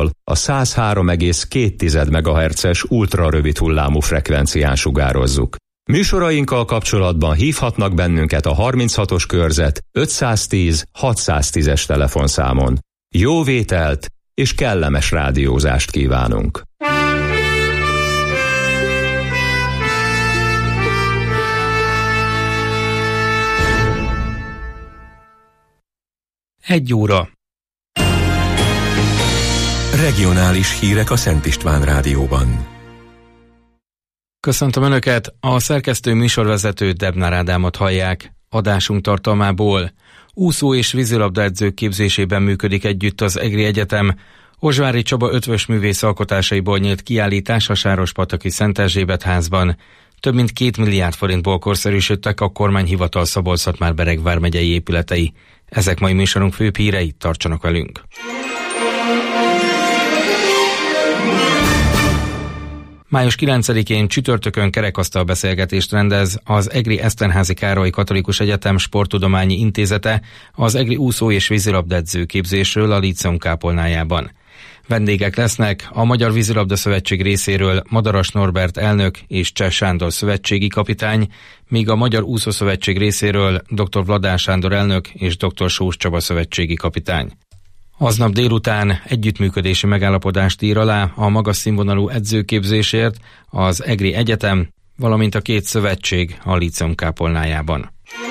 Budapestről a 103,2 MHz-es ultrarövid hullámú frekvencián sugározzuk. Műsorainkkal kapcsolatban hívhatnak bennünket a 36-os körzet 510 610-es telefonszámon. Jó vételt és kellemes rádiózást kívánunk! Egy óra. Regionális hírek a Szent István Rádióban. Köszöntöm Önöket, a szerkesztő műsorvezető Debnár Ádámot hallják. Adásunk tartalmából: úszó és vízilabdaedzők képzésében működik együtt az EGRI Egyetem. Ozsvári Csaba ötvös művész alkotásaiból nyílt kiállítás a Sárospataki Szent Erzsébet házban. Több mint 2 milliárd forintból korszerűsödtek a kormányhivatal Szabolcs-Szatmár-Bereg vármegyei épületei. Ezek mai műsorunk főbb hírei, tartsanak velünk! Május 9-én csütörtökön kerekasztal beszélgetést rendez az EGRI Eszterházy Károly Katolikus Egyetem Sporttudományi Intézete az EGRI úszó és vízilabdaedző képzésről a Líceum kápolnájában. Vendégek lesznek a Magyar Vízilabda Szövetség részéről Madaras Norbert elnök és Cseh Sándor szövetségi kapitány, míg a Magyar Úszószövetség részéről dr. Vladán Sándor elnök és dr. Sós Csaba szövetségi kapitány. Aznap délután együttműködési megállapodást ír alá a magas színvonalú edzőképzésért az EGRI Egyetem, valamint a két szövetség a Líceum kápolnájában.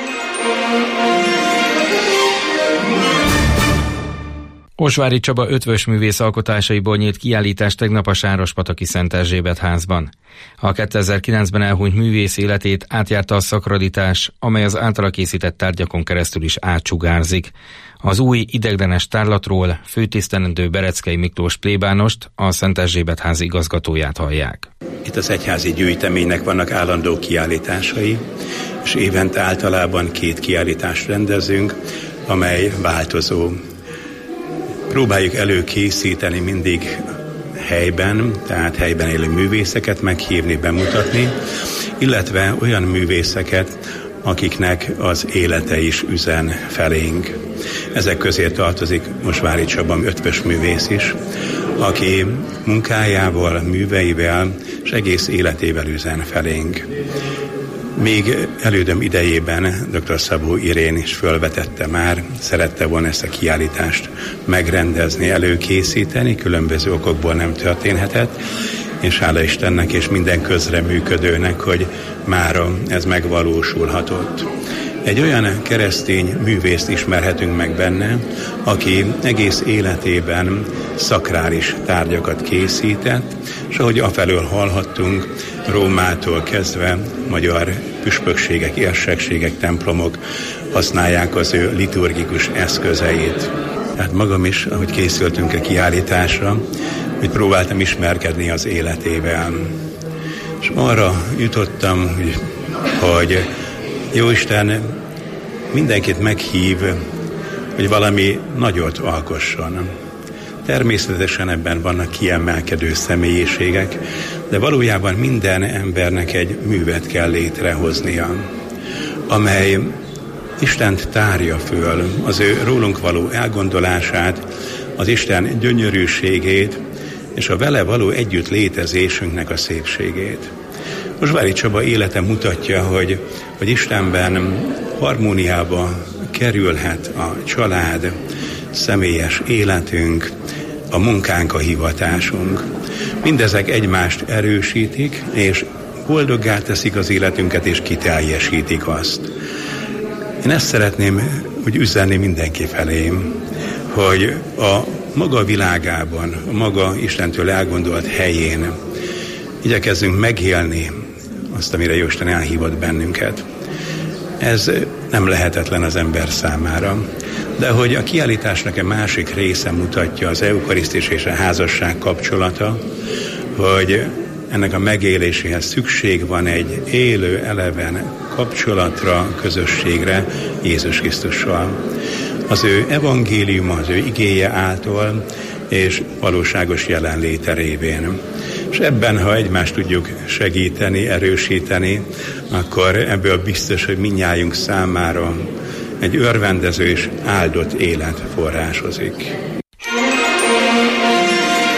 Ozsvári Csaba ötvös művész alkotásaiból nyílt kiállítás tegnap a Sárospataki Szent Erzsébet házban. A 2009-ben elhunyt művész életét átjárta a szakraditás, amely az általa készített tárgyakon keresztül is átsugárzik. Az új ideiglenes tárlatról főtisztelendő Bereckei Miklós plébánost, a Szent Erzsébet ház igazgatóját hallják. Itt az egyházi gyűjteménynek vannak állandó kiállításai, és évente általában 2 kiállítást rendezünk, amely változó. Próbáljuk előkészíteni mindig helyben, tehát helyben élő művészeket meghívni, bemutatni, illetve olyan művészeket, akiknek az élete is üzen felénk. Ezek közé tartozik Ozsvári Csaba ötvös művész is, aki munkájával, műveivel és egész életével üzen felénk. Még elődöm idejében dr. Szabó Irén is fölvetette már, szerette volna ezt a kiállítást megrendezni, előkészíteni, különböző okokból nem történhetett, és hála Istennek és minden közreműködőnek, hogy mára ez megvalósulhatott. Egy olyan keresztény művészt ismerhetünk meg benne, aki egész életében szakrális tárgyakat készített, és ahogy afelől hallhattunk, Rómától kezdve magyar püspökségek, érsekségek, templomok használják az ő liturgikus eszközeit. Hát magam is, ahogy készültünk a kiállításra, hogy próbáltam ismerkedni az életével. És arra jutottam, hogy Jóisten mindenkit meghív, hogy valami nagyot alkosson. Természetesen ebben vannak kiemelkedő személyiségek, de valójában minden embernek egy művet kell létrehoznia, amely Istent tárja föl, az ő rólunk való elgondolását, az Isten gyönyörűségét és a vele való együtt létezésünknek a szépségét. Ozsvári Csaba élete mutatja, hogy Istenben harmóniába kerülhet a család, személyes életünk, a munkánk, a hivatásunk. Mindezek egymást erősítik, és boldoggá teszik az életünket, és kiteljesítik azt. Én ezt szeretném úgy üzenni mindenki felé, hogy a maga világában, a maga Istentől elgondolt helyén igyekezzünk megélni azt, amire Jóisten elhívott bennünket. Ez nem lehetetlen az ember számára. De hogy a kiállításnak a másik része mutatja az eukarisztus és a házasság kapcsolata, hogy ennek a megéléséhez szükség van egy élő, eleven kapcsolatra, közösségre Jézus Krisztussal. Az ő evangéliuma, az ő igéje által és valóságos jelenléte révén. És ebben, ha egymást tudjuk segíteni, erősíteni, akkor ebből biztos, hogy mindnyájunk számára egy örvendező és áldott élet forrásozik.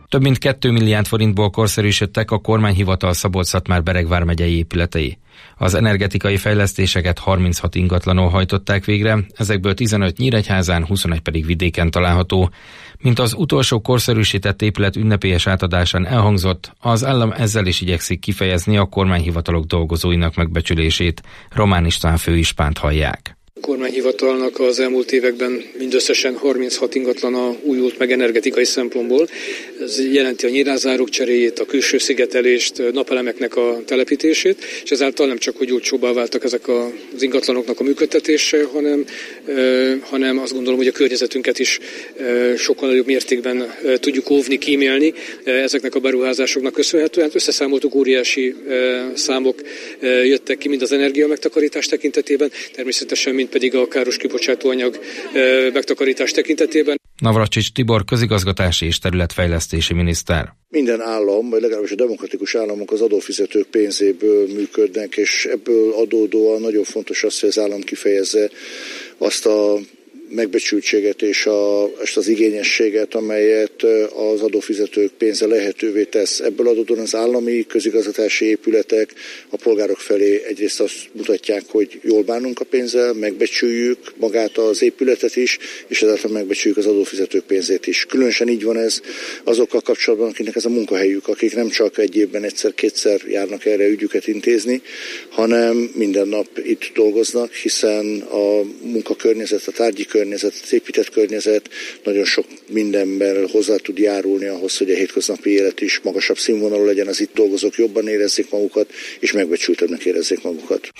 Több mint 2 milliárd forintból korszerűsödtek a kormányhivatal Szabolcs-Szatmár-Bereg vármegyei épületei. Az energetikai fejlesztéseket 36 ingatlanon hajtották végre, ezekből 15 Nyíregyházán, 21 pedig vidéken található. Mint az utolsó korszerűsített épület ünnepélyes átadásán elhangzott, az állam ezzel is igyekszik kifejezni a kormányhivatalok dolgozóinak megbecsülését. Román István főispánt hallják. A kormányhivatalnak az elmúlt években mindösszesen 36 ingatlana újult meg energetikai szempontból. Ez jelenti a nyílászárok cseréjét, a külső szigetelést, napelemeknek a telepítését, és ezáltal nem csak, hogy olcsóbbá váltak ezek az ingatlanoknak a működtetése, hanem azt gondolom, hogy a környezetünket is sokkal nagyobb mértékben tudjuk óvni, kímélni ezeknek a beruházásoknak köszönhetően. Összeszámoltuk, óriási számok jöttek ki mind az energia megtakarítás tekintetében, természetesen mind pedig a káros kibocsátóanyag megtakarítás tekintetében. Navracsics Tibor közigazgatási és területfejlesztési miniszter. Minden állam, vagy legalábbis a demokratikus államok az adófizetők pénzéből működnek, és ebből adódóan nagyon fontos az, hogy az állam kifejezze azt a megbecsültséget és az igényességet, amelyet az adófizetők pénze lehetővé tesz. Ebből adódóan az állami közigazgatási épületek a polgárok felé egyrészt azt mutatják, hogy jól bánunk a pénzzel, megbecsüljük magát az épületet is, és ezáltal megbecsüljük az adófizetők pénzét is. Különösen így van ez azokkal kapcsolatban, akiknek ez a munkahelyük, akik nem csak egy évben egyszer-kétszer járnak erre ügyüket intézni, hanem minden nap itt dolgoznak, hiszen a munkakörnyezet, a tárgyi környezet, az épített környezet nagyon sok mindenben hozzá tud járulni ahhoz, hogy a hétköznapi élet is magasabb színvonalú legyen, az itt dolgozók jobban érezzék magukat, és megbecsültebbnek érezzék magukat.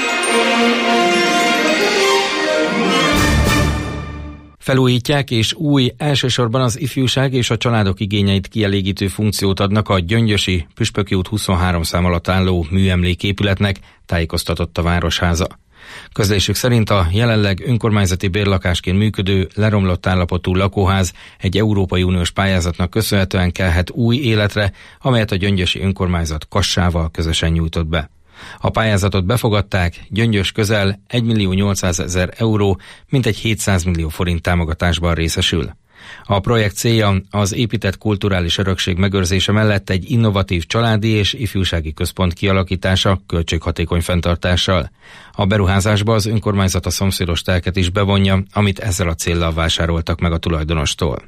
Felújítják és új, elsősorban az ifjúság és a családok igényeit kielégítő funkciót adnak a gyöngyösi Püspöki út 23 szám alatt álló műemléképületnek, tájékoztatott a Városháza. Közlésük szerint a jelenleg önkormányzati bérlakásként működő, leromlott állapotú lakóház egy Európai Uniós pályázatnak köszönhetően kelhet új életre, amelyet a gyöngyösi önkormányzat kassával közösen nyújtott be. A pályázatot befogadták, Gyöngyös közel 1.800.000 euró, mintegy 700 millió forint támogatásban részesül. A projekt célja az épített kulturális örökség megőrzése mellett egy innovatív családi és ifjúsági központ kialakítása költséghatékony fenntartással. A beruházásba az önkormányzat a szomszédos telket is bevonja, amit ezzel a céllal vásároltak meg a tulajdonostól.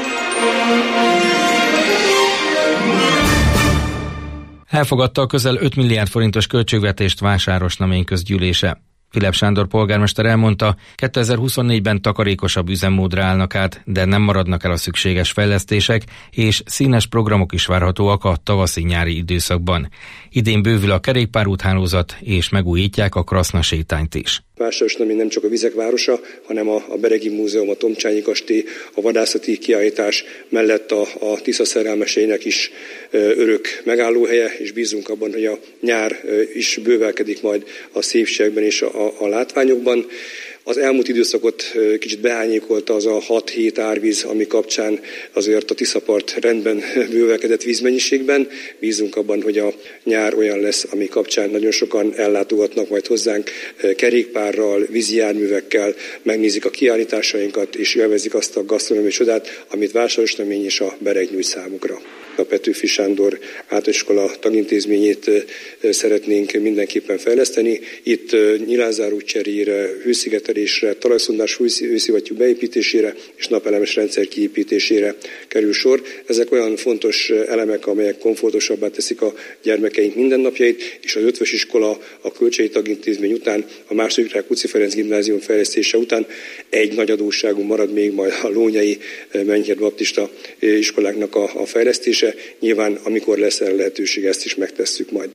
Elfogadta a közel 5 milliárd forintos költségvetést Vásáros Namény közgyűlése. Filip Sándor polgármester elmondta, 2024-ben takarékosabb üzemmódra állnak át, de nem maradnak el a szükséges fejlesztések, és színes programok is várhatóak a tavaszi-nyári időszakban. Idén bővül a kerékpárúthálózat, és megújítják a Kraszna sétányt is. Vásáros-Namény nem csak a vizek városa, hanem a Beregi Múzeum, a Tomcsányi kastély, a vadászati kiállítás mellett a Tisza szerelmeseinek is örök megállóhelye, és bízunk abban, hogy a nyár is bővelkedik majd a szépségben és a látványokban. Az elmúlt időszakot kicsit beányékolta az a 6-7 árvíz, ami kapcsán azért a Tiszapart rendben bővelkedett vízmennyiségben. Bízunk abban, hogy a nyár olyan lesz, ami kapcsán nagyon sokan ellátogatnak majd hozzánk kerékpárral, vízi járművekkel, megnézik a kiállításainkat, és élvezik azt a gasztronómiai csodát, amit Vásáros-Namény és a Bereg nyújt számukra. A Petőfi Sándor általános iskola tagintézményét szeretnénk mindenképpen fejleszteni. Itt nyilázzáró cserére, hőszigetelésre, talajszondás hőszivattyú beépítésére és napelemes rendszer kiépítésére kerül sor. Ezek olyan fontos elemek, amelyek komfortosabbá teszik a gyermekeink mindennapjait, és az Ötvös iskola a Kölcsei tagintézmény után, a II. Rákóczi Ferenc gimnázium fejlesztése után egy nagy adósságú marad még majd a Lónyai Mennyherd baptista iskoláknak a fejlesztése. Nyilván, amikor lesz erre lehetőség, ezt is megtesszük majd.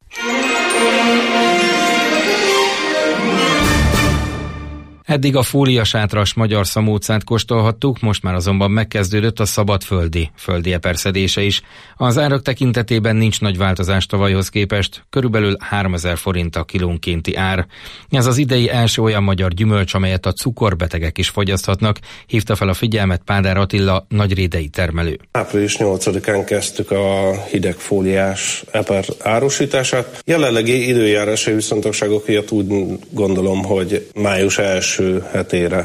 Eddig a fóliasátras magyar szamócát kóstolhattuk, most már azonban megkezdődött a szabadföldi eperszedése is. Az árak tekintetében nincs nagy változás tavalyhoz képest, körülbelül 3000 forint a kilónkénti ár. Ez az idei első olyan magyar gyümölcs, amelyet a cukorbetegek is fogyaszthatnak, hívta fel a figyelmet Pádár Attila, nagyrédei termelő. Április 8-án kezdtük a hideg fóliás eper árusítását. Jelenlegi időjárási viszontagságok miatt úgy gondolom, hogy május első hetére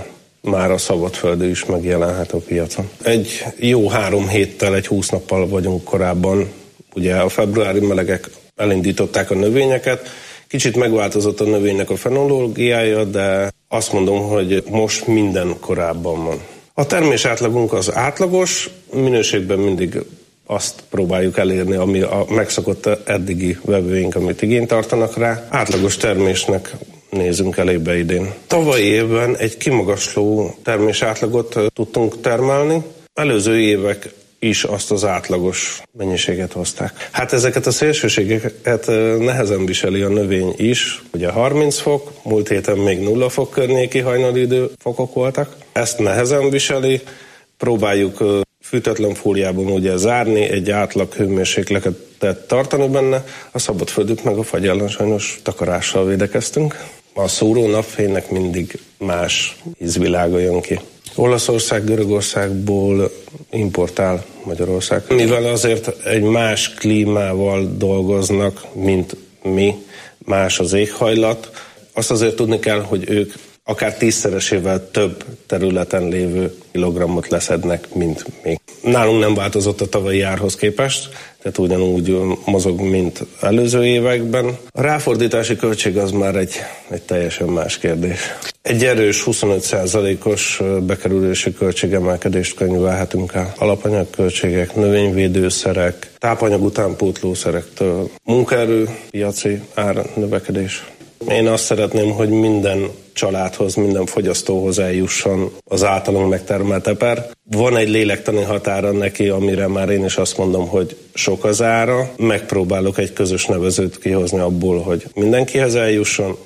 már a szabadföldő is megjelenhet a piacon. Egy jó 3 héttel, egy 20 nappal vagyunk korábban. Ugye a februári melegek elindították a növényeket, kicsit megváltozott a növénynek a fenológiája, de azt mondom, hogy most minden korábban van. A termés átlagunk az átlagos, minőségben mindig azt próbáljuk elérni, ami a megszokott eddigi vevőink, amit igényt tartanak rá. Átlagos termésnek nézünk elébe idén. Tavalyi évben egy kimagasló termés átlagot tudtunk termelni. Előző évek is azt az átlagos mennyiséget hozták. Hát ezeket a szélsőségeket nehezen viseli a növény is. Ugye 30 fok, múlt héten még 0 fok környéki hajnali időfokok voltak. Ezt nehezen viseli, próbáljuk fűtetlen fóliában ugye zárni, egy átlag hőmérsékletet tartani benne, a szabadföldük meg a fagy ellen sajnos takarással védekeztünk. A szóró napfénynek mindig más ízvilága jön ki. Olaszország, Görögországból importál Magyarország. Mivel azért egy más klímával dolgoznak, mint mi, más az éghajlat, azt azért tudni kell, hogy ők akár 10-szeresével több területen lévő kilogrammot leszednek, mint mi. Nálunk nem változott a tavalyi árhoz képest, tehát ugyanúgy mozog, mint előző években. A ráfordítási költség az már egy teljesen más kérdés. Egy erős 25%-os bekerülési költségemelkedést könyvelhetünk el. Alapanyagköltségek, növényvédőszerek, tápanyag utánpótlószerektől, munkaerő, piaci árnövekedés. Én azt szeretném, hogy minden családhoz, minden fogyasztóhoz eljusson az általunk megtermelt eper. Van egy lélektani határa neki, amire már én is azt mondom, hogy sok az ára. Megpróbálok egy közös nevezőt kihozni abból, hogy mindenkihez eljusson.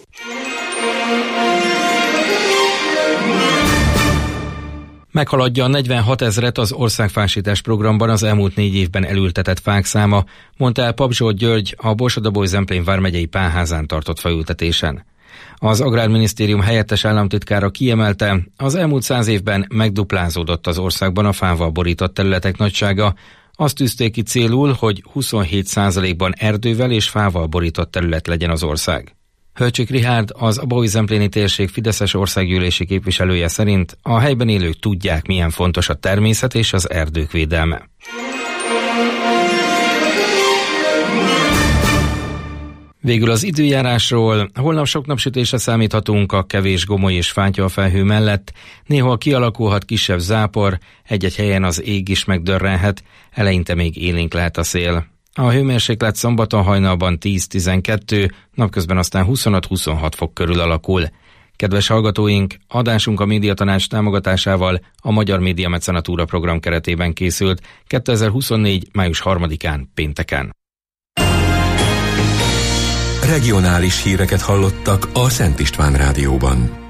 Meghaladja a 46 000 az országfásítás programban az elmúlt 4 évben elültetett fák száma, mondta el Pap Zsolt György a Borsod-Abaúj-Zemplén vármegyei Pálházán tartott faültetésen. Az Agrárminisztérium helyettes államtitkára kiemelte, az elmúlt 100 évben megduplázódott az országban a fával borított területek nagysága. Azt tűzték ki célul, hogy 27%-ban erdővel és fával borított terület legyen az ország. Hölcsik Richárd, az Abaúj-Zempléni térség fideszes országgyűlési képviselője szerint a helyben élők tudják, milyen fontos a természet és az erdők védelme. Végül az időjárásról. Holnap sok napsütésre számíthatunk a kevés gomoly és fátyolfelhő mellett. Néha kialakulhat kisebb zápor, egy-egy helyen az ég is megdörrenhet, eleinte még élénk lehet a szél. A hőmérséklet szombaton hajnalban 10-12, napközben aztán 25-26 fok körül alakul. Kedves hallgatóink, adásunk a Médiatanács támogatásával a Magyar Média Mecenatúra program keretében készült 2024. május 3-án pénteken. Regionális híreket hallottak a Szent István Rádióban.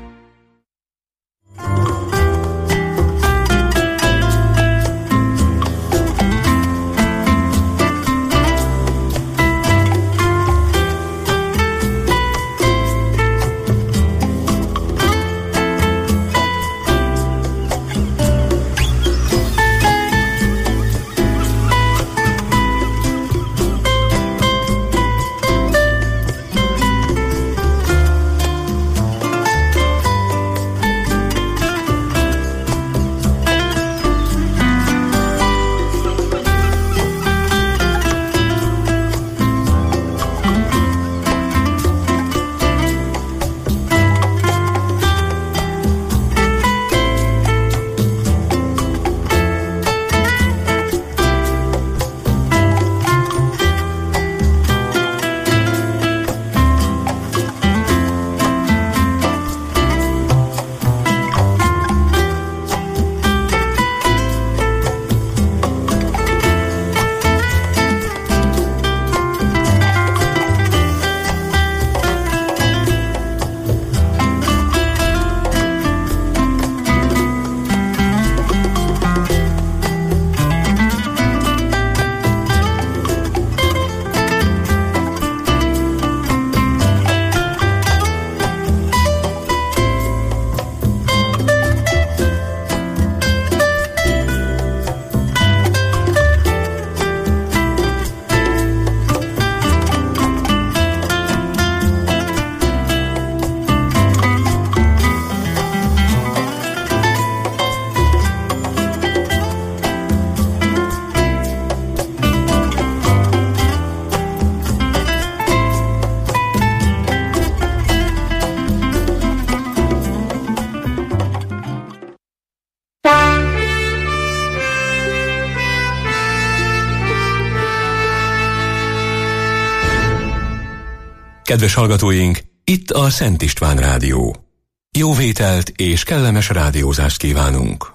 Kedves hallgatóink, itt a Szent István Rádió. Jó vételt és kellemes rádiózást kívánunk!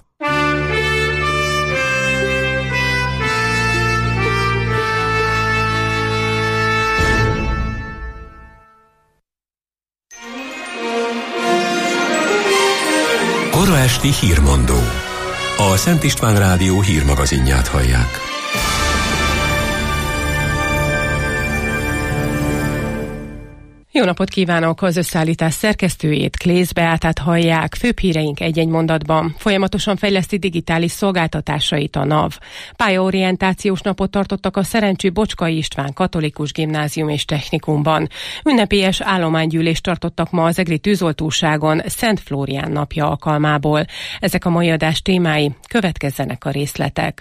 Kora esti hírmondó. A Szent István Rádió hírmagazinját hallják. Jó napot kívánok! Az összeállítás szerkesztőjét, Klész Beátát hallják. Főbb híreink egy-egy mondatban. Folyamatosan fejleszti digitális szolgáltatásait a NAV. Pályaorientációs napot tartottak a Szerencsű Bocskai István Katolikus Gimnázium és Technikumban. Ünnepélyes állománygyűlést tartottak ma az egri tűzoltóságon Szent Flórián napja alkalmából. Ezek a mai adás témái, következzenek a részletek.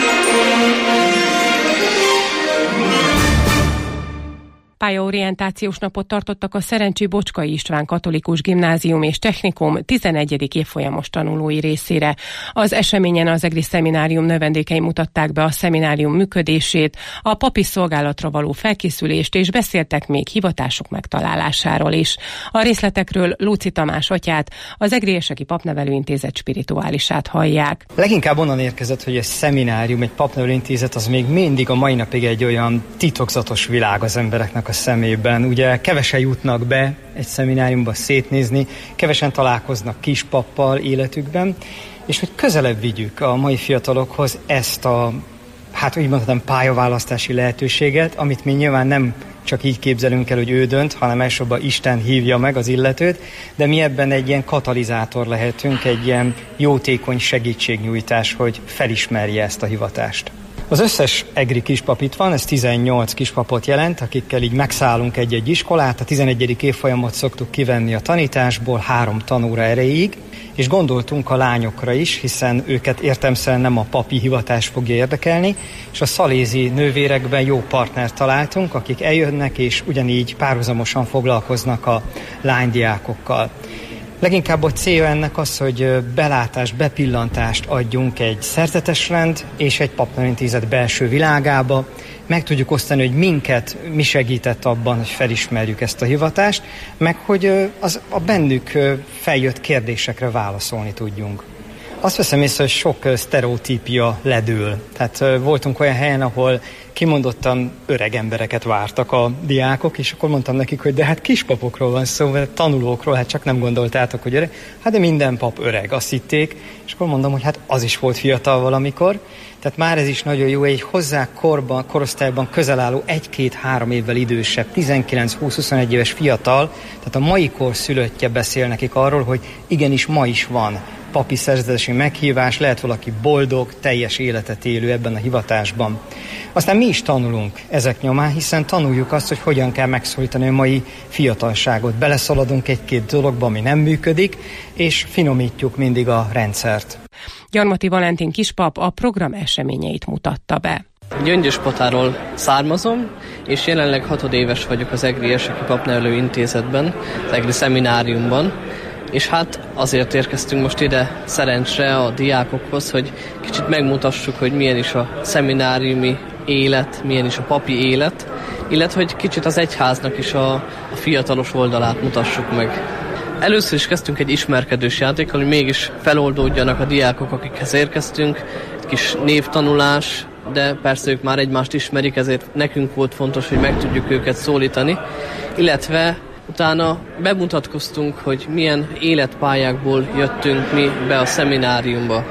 Pályaorientációs napot tartottak a Szerencsű Bocskai István Katolikus Gimnázium és Technikum 11. évfolyamos tanulói részére. Az eseményen az egri szeminárium növendékei mutatták be a szeminárium működését, a papi szolgálatra való felkészülést, és beszéltek még hivatások megtalálásáról is. A részletekről Lóczy Tamás atyát, az Egri Érseki Papnevelőintézet spirituálisát hallják. Leginkább onnan érkezett, hogy egy szeminárium, egy papnevelőintézet az még mindig a mai napig egy olyan titokzatos világ az embereknek a szemében. Ugye kevesen jutnak be egy szemináriumba szétnézni, kevesen találkoznak kispappal életükben, és hogy közelebb vigyük a mai fiatalokhoz ezt a, úgy mondhatom, pályaválasztási lehetőséget, amit mi nyilván nem csak így képzelünk el, hogy ő dönt, hanem elsősorban Isten hívja meg az illetőt, de mi ebben egy ilyen katalizátor lehetünk, egy ilyen jótékony segítségnyújtás, hogy felismerje ezt a hivatást. Az összes egri kispap itt van, ez 18 kispapot jelent, akikkel így megszállunk egy-egy iskolát, a 11. évfolyamot szoktuk kivenni a tanításból 3 tanóra erejéig, és gondoltunk a lányokra is, hiszen őket értelemszerűen nem a papi hivatás fogja érdekelni, és a szalézi nővérekben jó partnert találtunk, akik eljönnek, és ugyanígy párhuzamosan foglalkoznak a lánydiákokkal. Leginkább a célja ennek az, hogy belátást, bepillantást adjunk egy szerzetesrend és egy papnevelintézet belső világába. Meg tudjuk osztani, hogy mi segített abban, hogy felismerjük ezt a hivatást, meg hogy a bennük feljött kérdésekre válaszolni tudjunk. Azt veszem észre, hogy sok sztereotípia ledől. Tehát voltunk olyan helyen, ahol kimondottan öreg embereket vártak a diákok, és akkor mondtam nekik, hogy de hát kispapokról van szó, tanulókról, hát csak nem gondoltátok, hogy öreg. Hát de minden pap öreg, azt hitték, és akkor mondom, hogy hát az is volt fiatal valamikor. Tehát már ez is nagyon jó, egy hozzá korosztályban közel álló 1-2-3 évvel idősebb, 19-20-21 éves fiatal, tehát a mai kor szülöttje beszél nekik arról, hogy igenis ma is van papi szerzetesi meghívás, lehet valaki boldog, teljes életet élő ebben a hivatásban. Aztán mi is tanulunk ezek nyomán, hiszen tanuljuk azt, hogy hogyan kell megszólítani a mai fiatalságot. Beleszaladunk 1-2 dologba, ami nem működik, és finomítjuk mindig a rendszert. Gyarmati Valentin kispap a program eseményeit mutatta be. Gyöngyöspatáról származom, és jelenleg 6 éves vagyok az Egri Érseki Papnevelőintézetben, az Egri Szemináriumban, és hát azért érkeztünk most ide szerencsre a diákokhoz, hogy kicsit megmutassuk, hogy milyen is a szemináriumi élet, milyen is a papi élet, illetve hogy kicsit az egyháznak is a fiatalos oldalát mutassuk meg. Először is kezdtünk egy ismerkedős játékkal, hogy mégis feloldódjanak a diákok, akikhez érkeztünk, egy kis névtanulás, de persze ők már egymást ismerik, ezért nekünk volt fontos, hogy meg tudjuk őket szólítani, illetve utána bemutatkoztunk, hogy milyen életpályákból jöttünk mi be a szemináriumba.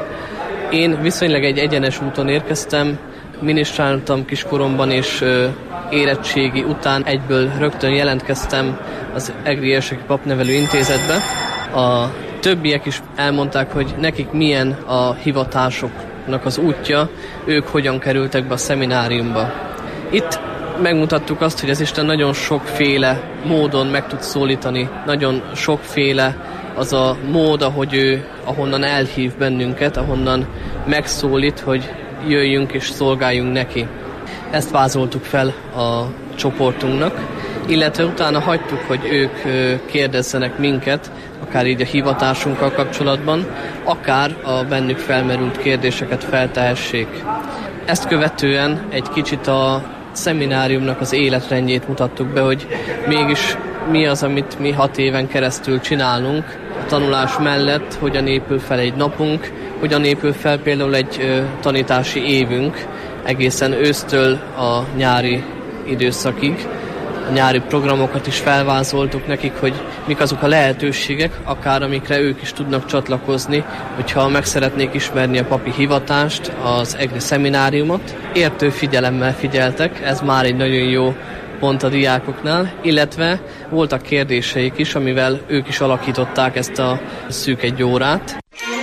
Én viszonylag egy egyenes úton érkeztem, minisztráltam kiskoromban, és érettségi után egyből rögtön jelentkeztem az Egri Érseki Papnevelőintézetbe. A többiek is elmondták, hogy nekik milyen a hivatásoknak az útja, ők hogyan kerültek be a szemináriumba. Itt megmutattuk azt, hogy az Isten nagyon sokféle módon meg tud szólítani, nagyon sokféle az a mód, ahogy ő ahonnan elhív bennünket, ahonnan megszólít, hogy jöjjünk és szolgáljunk neki. Ezt vázoltuk fel a csoportunknak, illetve utána hagytuk, hogy ők kérdezzenek minket, akár így a hivatásunkkal kapcsolatban, akár a bennük felmerült kérdéseket feltehessék. Ezt követően egy kicsit a szemináriumnak az életrendjét mutattuk be, hogy mégis mi az, amit mi 6 éven keresztül csinálunk a tanulás mellett, hogyan épül fel egy napunk, hogyan épül fel például egy tanítási évünk egészen ősztől a nyári időszakig. A nyári programokat is felvázoltuk nekik, hogy mik azok a lehetőségek, akár amikre ők is tudnak csatlakozni, hogyha meg szeretnék ismerni a papi hivatást, az EGRI szemináriumot. Értő figyelemmel figyeltek, ez már egy nagyon jó pont a diákoknál, illetve voltak kérdéseik is, amivel ők is alakították ezt a szűk 1 órát.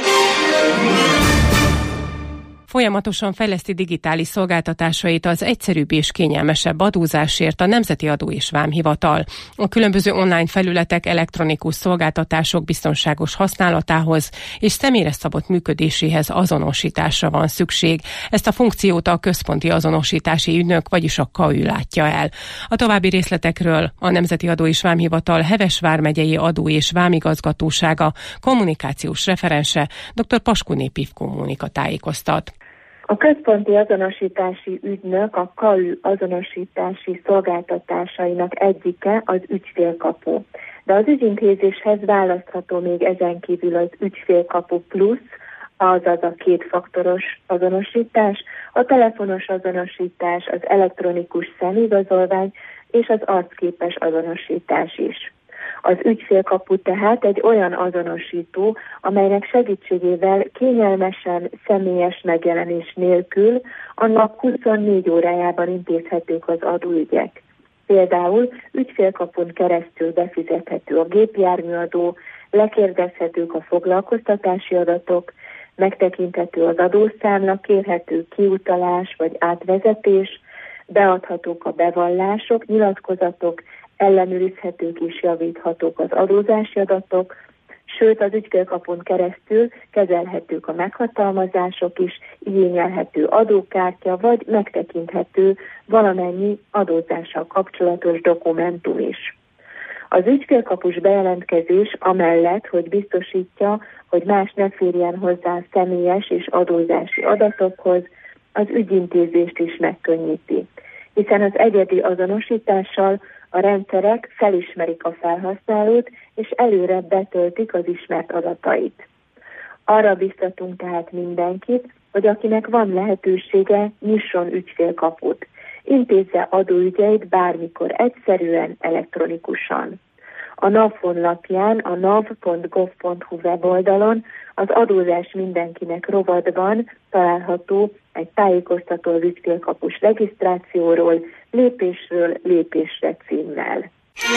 Folyamatosan fejleszti digitális szolgáltatásait az egyszerűbb és kényelmesebb adózásért a Nemzeti Adó és Vámhivatal. A különböző online felületek elektronikus szolgáltatások biztonságos használatához és személyre szabott működéséhez azonosításra van szükség. Ezt a funkciót a Központi Azonosítási Ügynök, vagyis a KAÜ látja el. A további részletekről a Nemzeti Adó és Vámhivatal Heves vármegyei Adó és Vámigazgatósága kommunikációs referense dr. Paskuné Pivko Mónika tájékoztat. A Központi Azonosítási Ügynök a KAÜ azonosítási szolgáltatásainak egyike az ügyfélkapu. De az ügyintézéshez választható még ezen kívül az ügyfélkapu plusz, azaz a 2 faktoros azonosítás, a telefonos azonosítás, az elektronikus személyigazolvány és az arcképes azonosítás is. Az ügyfélkapu tehát egy olyan azonosító, amelynek segítségével kényelmesen, személyes megjelenés nélkül a nap 24 órájában intézhetők az adóügyek. Például ügyfélkapun keresztül befizethető a gépjárműadó, lekérdezhetők a foglalkoztatási adatok, megtekinthető az adószámla, kérhető kiutalás vagy átvezetés, beadhatók a bevallások, nyilatkozatok, ellenőrizhetők és javíthatók az adózási adatok, sőt az ügyfélkapun keresztül kezelhetők a meghatalmazások is, igényelhető adókártya vagy megtekinthető valamennyi adózással kapcsolatos dokumentum is. Az ügyfélkapus bejelentkezés amellett, hogy biztosítja, hogy más ne férjen hozzá személyes és adózási adatokhoz, az ügyintézést is megkönnyíti, hiszen az egyedi azonosítással a rendszerek felismerik a felhasználót, és előre betöltik az ismert adatait. Arra biztatunk tehát mindenkit, hogy akinek van lehetősége, nyisson ügyfélkaput. Intézze adóügyeit bármikor egyszerűen, elektronikusan. A NAV honlapján, a nav.gov.hu weboldalon az adózás mindenkinek rovatban található egy tájékoztató az ügyfélkapus regisztrációról, lépésről lépésre címmel.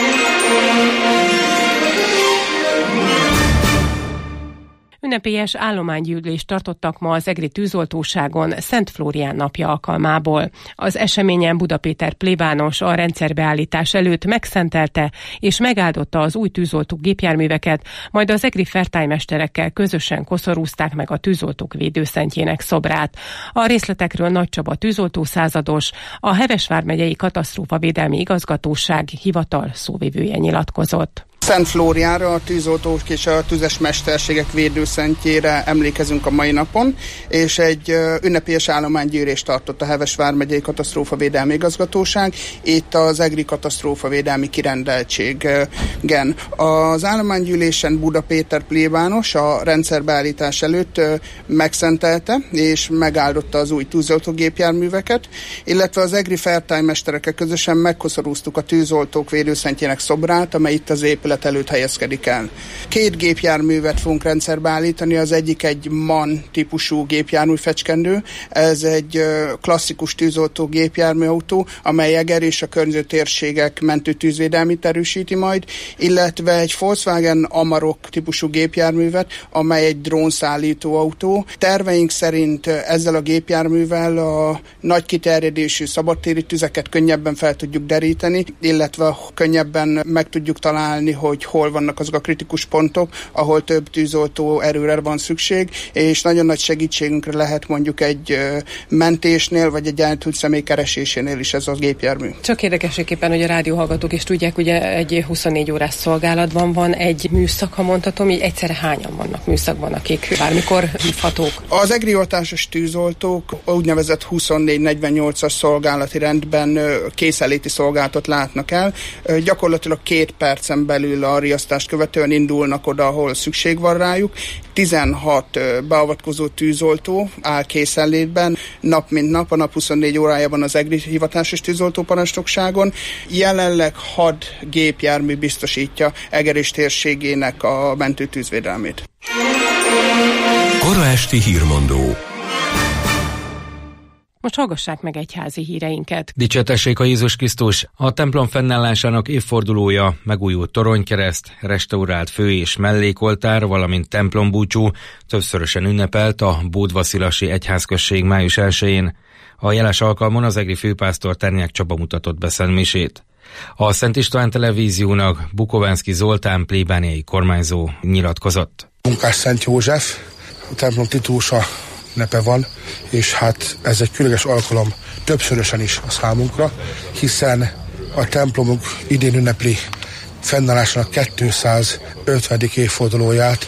Ünnepélyes állománygyűlést tartottak ma az egri tűzoltóságon Szent Flórián napja alkalmából. Az eseményen Buda Péter plébános a rendszerbeállítás előtt megszentelte és megáldotta az új tűzoltó gépjárműveket, majd az egri fertálymesterekkel közösen koszorúzták meg a tűzoltók védőszentjének szobrát. A részletekről Nagy Csaba tűzoltó százados, a Heves vármegyei katasztrófavédelmi igazgatóság hivatal szóvivője nyilatkozott. Szent Flóriánra, a tűzoltók és a tüzes mesterségek védőszentjére emlékezünk a mai napon, és egy ünnepélyes állománygyűlést tartott a Heves vármegyei katasztrófavédelmi igazgatóság, itt az egri katasztrófavédelmi kirendeltségen. Az állománygyűlésen Buda Péter plébános a rendszerbeállítás előtt megszentelte és megáldotta az új tűzoltógépjárműveket, illetve az egri fertálymesterekkel közösen megkoszorúztuk a tűzoltók védőszentjének szobrát, amely itt az épület előtt helyezkedik el. 2 gépjárművet fogunk rendszerbe állítani, az egyik egy MAN típusú gépjármű fecskendő, ez egy klasszikus tűzoltó gépjárműautó, amely Eger és a környező térségek mentő tűzvédelmét erősíti majd, illetve egy Volkswagen Amarok típusú gépjárművet, amely egy drónszállító autó. Terveink szerint ezzel a gépjárművel a nagy kiterjedésű szabadtéri tüzeket könnyebben fel tudjuk deríteni, illetve könnyebben meg tudjuk találni, hogy hol vannak azok a kritikus pontok, ahol több tűzoltó erőre van szükség, és nagyon nagy segítségünkre lehet mondjuk egy mentésnél, vagy egy eltűnt személy keresésénél is ez a gépjármű. Csak érdekességképpen, hogy a rádióhallgatók is tudják, ugye egy 24 órás szolgálatban van egy műszak, ha mondhatom, így egyszerre hányan vannak műszakban, akik bármikor hívhatók? Az EGRI oltásos tűzoltók úgynevezett 24-48-as szolgálati rendben készenléti szolgálatot látnak el. Gyakorlatilag 2 percen belül a riasztást követően indulnak oda, ahol szükség van rájuk. 16 beavatkozó tűzoltó áll készenlétben, nap mint nap, a nap 24 órájában az EGRI hivatásos tűzoltóparancsnokságon. Jelenleg 6 gépjármű biztosítja Eger térségének a mentőtűzvédelmét. Kora esti hírmondó. Most hallgassák meg egyházi híreinket. Dicsértessék a Jézus Krisztus! A templom fennállásának évfordulója, megújult toronykereszt, restaurált fő- és mellékoltár, valamint templombúcsú többszörösen ünnepelt a Bódvaszilasi Egyházközség május 1-én. A jeles alkalmon az egri főpásztor Ternyák Csaba mutatott be szentmisét. A Szent István Televíziónak Bukovánszky Zoltán plébániai kormányzó nyilatkozott. Munkás Szent József, a templom titulusa nepe van, és hát ez egy különleges alkalom többszörösen is a számunkra, hiszen a templomunk idén ünnepli fennállásának 250. évfordulóját.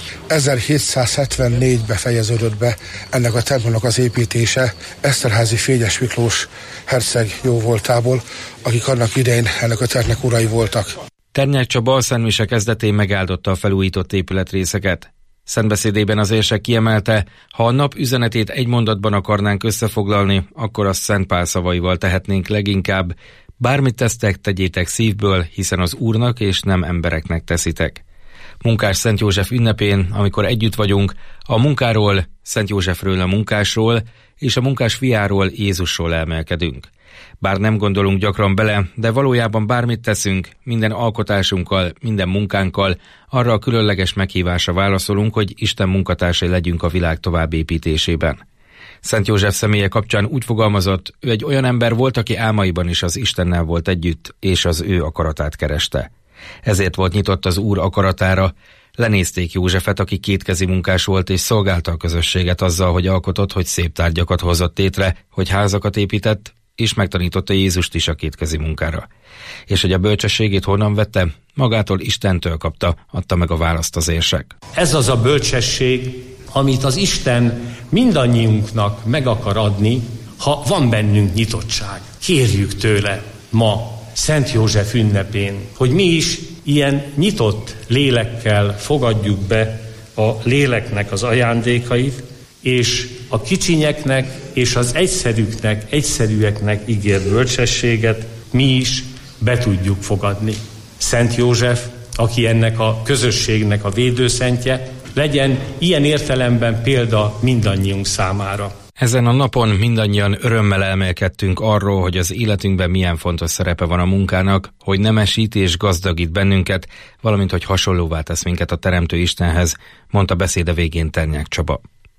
1774-ben fejeződött be ennek a templomnak az építése Eszterházy Fényes Miklós herceg jóvoltából, akik annak idején ennek a tervnek urai voltak. Ternyák Csaba a szentmise kezdetén megáldotta a felújított épületrészeket. Szentbeszédében az érsek kiemelte, ha a nap üzenetét egy mondatban akarnánk összefoglalni, akkor azt Szent Pál szavaival tehetnénk leginkább: bármit tesztek, tegyétek szívből, hiszen az Úrnak és nem embereknek teszitek. Munkás Szent József ünnepén, amikor együtt vagyunk, a munkáról, Szent Józsefről, a munkásról és a munkás fiáról, Jézusról emelkedünk. Bár nem gondolunk gyakran bele, de valójában bármit teszünk, minden alkotásunkkal, minden munkánkkal arra a különleges meghívásra válaszolunk, hogy Isten munkatársai legyünk a világ továbbépítésében. Szent József személye kapcsán úgy fogalmazott, ő egy olyan ember volt, aki álmaiban is az Istennel volt együtt, és az ő akaratát kereste. Ezért volt nyitott az Úr akaratára. Lenézték Józsefet, aki kétkezi munkás volt, és szolgálta a közösséget azzal, hogy alkotott, hogy szép tárgyakat hozott tétre, hogy házakat épített, és megtanította Jézust is a kétkezi munkára. És hogy a bölcsességét honnan vette? Magától, Istentől kapta, adta meg a választ az érsek. Ez az a bölcsesség, amit az Isten mindannyiunknak meg akar adni, ha van bennünk nyitottság. Kérjük tőle ma, Szent József ünnepén, hogy mi is ilyen nyitott lélekkel fogadjuk be a léleknek az ajándékait, és a kicsinyeknek és az egyszerűeknek ígért bölcsességet mi is be tudjuk fogadni. Szent József, aki ennek a közösségnek a védőszentje, legyen ilyen értelemben példa mindannyiunk számára. Ezen a napon mindannyian örömmel elmélkedtünk arról, hogy az életünkben milyen fontos szerepe van a munkának, hogy nemesít és gazdagít bennünket, valamint hogy hasonlóvá tesz minket a Teremtő Istenhez, mondta beszéde végén Ternyák Csaba.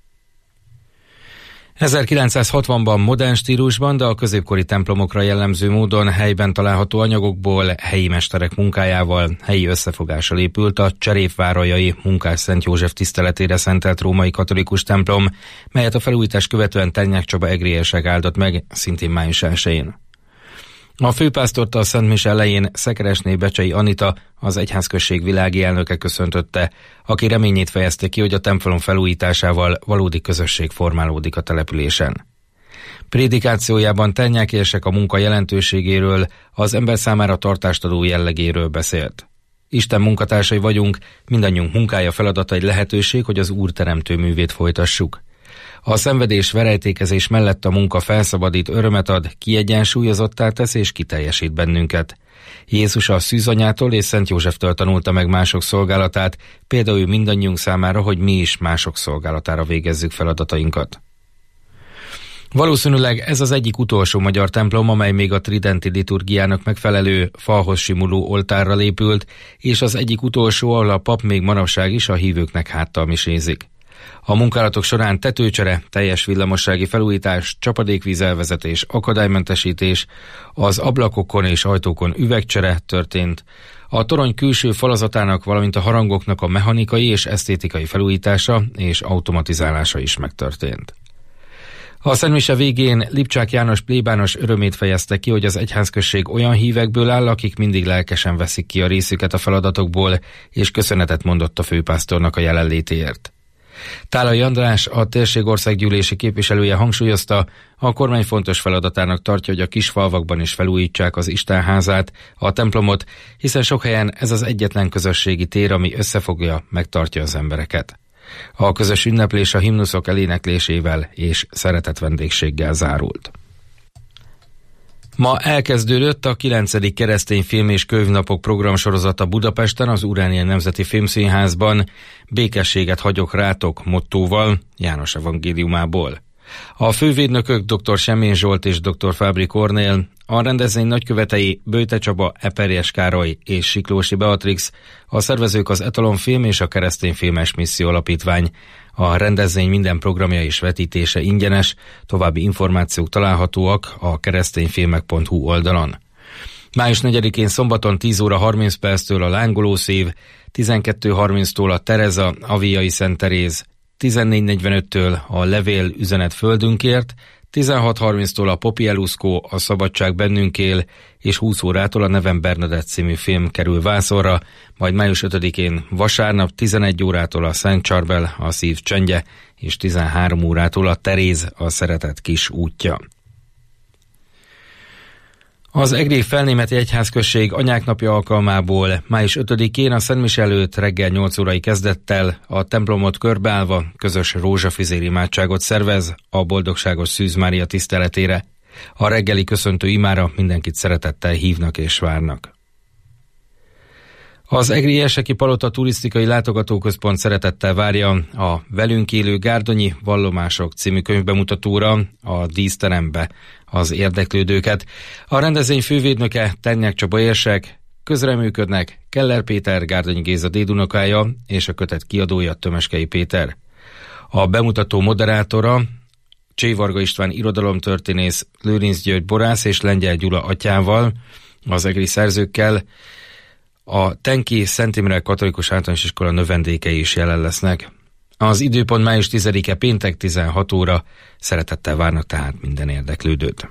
1960-ban modern stílusban, de a középkori templomokra jellemző módon helyben található anyagokból, helyi mesterek munkájával, helyi összefogással épült a cserépvárajai Munkás Szent József tiszteletére szentelt római katolikus templom, melyet a felújítás követően Ternyák Csaba egri érsek áldott meg, szintén május 1-én. A főpásztort a szentmise elején Szekeresné Becsei Anita, az egyházközség világi elnöke köszöntötte, aki reményét fejezte ki, hogy a templom felújításával valódi közösség formálódik a településen. Prédikációjában Ternyák érsek a munka jelentőségéről, az ember számára tartást adó jellegéről beszélt. Isten munkatársai vagyunk, mindannyiunk munkája, feladata egy lehetőség, hogy az Úr teremtő művét folytassuk. A szenvedés, verejtékezés mellett a munka felszabadít, örömet ad, kiegyensúlyozottá tesz és kiteljesít bennünket. Jézus a szűzanyától és Szent Józseftől tanulta meg mások szolgálatát, például mindannyiunk számára, hogy mi is mások szolgálatára végezzük feladatainkat. Valószínűleg ez az egyik utolsó magyar templom, amely még a tridenti liturgiának megfelelő, falhoz simuló oltárral épült, és az egyik utolsó, ahol a pap még manapság is a hívőknek háttal misézik. A munkálatok során tetőcsere, teljes villamossági felújítás, csapadékvízelvezetés, akadálymentesítés, az ablakokon és ajtókon üvegcsere történt, a torony külső falazatának, valamint a harangoknak a mechanikai és esztétikai felújítása és automatizálása is megtörtént. A szentmise végén Lipcsák János plébános örömét fejezte ki, hogy az egyházközség olyan hívekből áll, akik mindig lelkesen veszik ki a részüket a feladatokból, és köszönetet mondott a főpásztornak a jelenlétéért. Tálai András, a térség országgyűlési képviselője hangsúlyozta, a kormány fontos feladatának tartja, hogy a kisfalvakban is felújítsák az Istenházát, a templomot, hiszen sok helyen ez az egyetlen közösségi tér, ami összefogja, megtartja az embereket. A közös ünneplés a himnuszok eléneklésével és szeretett vendégséggel zárult. Ma elkezdődött a 9. keresztény film és könyvnapok programsorozata Budapesten, az Uránia Nemzeti Filmszínházban, Békességet hagyok rátok mottóval, János evangéliumából. A fővédnökök dr. Semmény Zsolt és dr. Fábri Kornél, a rendezvény nagykövetei Böjte Csaba, Eperjes Károly és Siklósi Beatrix, a szervezők az Etalon Film és a Keresztény Filmes Misszió Alapítvány. A rendezvény minden programja és vetítése ingyenes, további információk találhatóak a keresztényfilmek.hu oldalon. Május 4-én szombaton 10 óra 30 perctől a Lángolószív, 12:30-tól a Tereza, Aviai Szent Teréz, 14:45-től a Levél üzenet földünkért, 16:30-tól a Popi Eluszkó, a Szabadság bennünk él, és 20 órától a Nevem Bernadett című film kerül vászonra, majd május 5-én vasárnap 11 órától a Szent Csarbel, a Szív csendje, és 13 órától a Teréz, a Szeretet kis útja. Az Egri Felnémeti Egyházközség Anyák Napja alkalmából május 5-én a Szentmise előtt reggel 8 órai kezdettel a templomot körbeállva közös rózsafüzér imádságot szervez a Boldogságos Szűz Mária tiszteletére. A reggeli köszöntő imára mindenkit szeretettel hívnak és várnak. Az Egri Érseki Palota Turisztikai Látogatóközpont szeretettel várja a Velünk élő gárdonyi vallomások című könyvbemutatóra a díszterembe az érdeklődőket. A rendezvény fővédnöke Ternyák Csaba érsek, közreműködnek Keller Péter, Gárdonyi Géza dédunokája és a kötet kiadója Tömeskei Péter. A bemutató moderátora Csévarga István irodalomtörténész, Lőrinc György borász és Lengyel Gyula atyával, az egri szerzőkkel. A Tenki Szent Imre Katolikus Általános Iskola növendékei is jelen lesznek. Az időpont május 10-e péntek 16 óra, szeretettel várnak tehát minden érdeklődőt.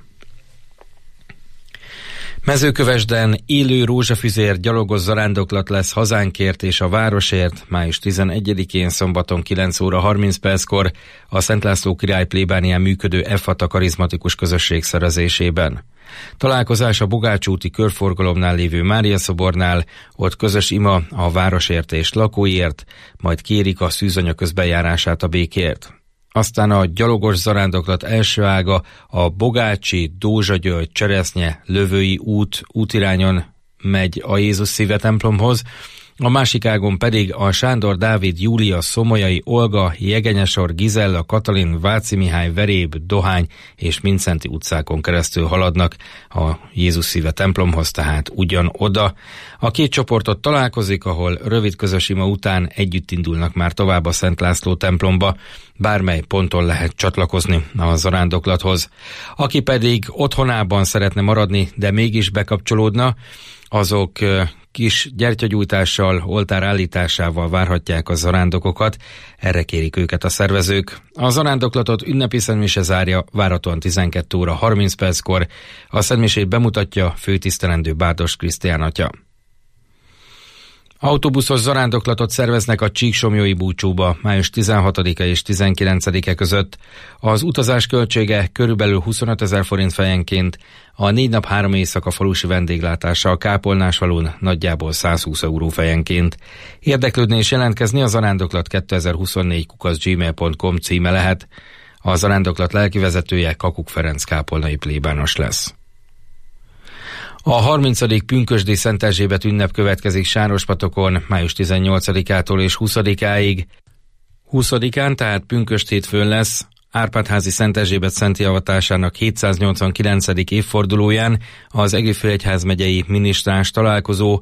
Mezőkövesden élő rózsafüzér gyalogos zarándoklat lesz hazánkért és a városért május 11-én szombaton 9 óra 30 perckor a Szent László király plébánián működő Effata karizmatikus közösség szervezésében. Találkozás a Bogács úti körforgalomnál lévő Mária szobornál, ott közös ima a városért és lakóiért, majd kérik a szűzanya közbenjárását a békért. Aztán a gyalogos zarándoklat első ága a Bogácsi, Dózsa-György, Cseresznye, Lövői útirányon megy a Jézus Szíve templomhoz, a másik ágon pedig a Sándor Dávid, Júlia, Szomolyai, Olga, Jegenyesor, Gizella, Katalin, Váci Mihály, Veréb, Dohány és Mincenti utcákon keresztül haladnak a Jézus Szíve templomhoz, tehát ugyan oda. A két csoportot találkozik, ahol rövid közös ima után együtt indulnak már tovább a Szent László templomba, bármely ponton lehet csatlakozni a zarándoklathoz. Aki pedig otthonában szeretne maradni, de mégis bekapcsolódna, azok kis gyertyagyújtással, oltár állításával várhatják a zarándokokat, erre kérik őket a szervezők. A zarándoklatot ünnepi szentmise zárja, várhatóan 12 óra 30 perckor. A szentmisét bemutatja főtisztelendő Bárdos Krisztián atya. Autóbuszos zarándoklatot szerveznek a Csíksomlyói búcsúba május 16-e és 19-e között. Az utazás költsége körülbelül 25 000 forint fejenként, a 4 nap 3 éjszaka falusi vendéglátása a Kápolnásfalun nagyjából 120 euró fejenként. Érdeklődni és jelentkezni a zarándoklat 2024@gmail.com címe lehet. A zarándoklat lelkivezetője Kakuk Ferenc kápolnai plébános lesz. A 30. pünkösdi Szent Erzsébet ünnep következik Sárospatokon május 18-ától és 20-áig. 20-án, tehát pünkösd hétfőn lesz, Árpád-házi Szent Erzsébet szenti avatásának 789. évfordulóján az Egri Főegyházmegyei minisztráns találkozó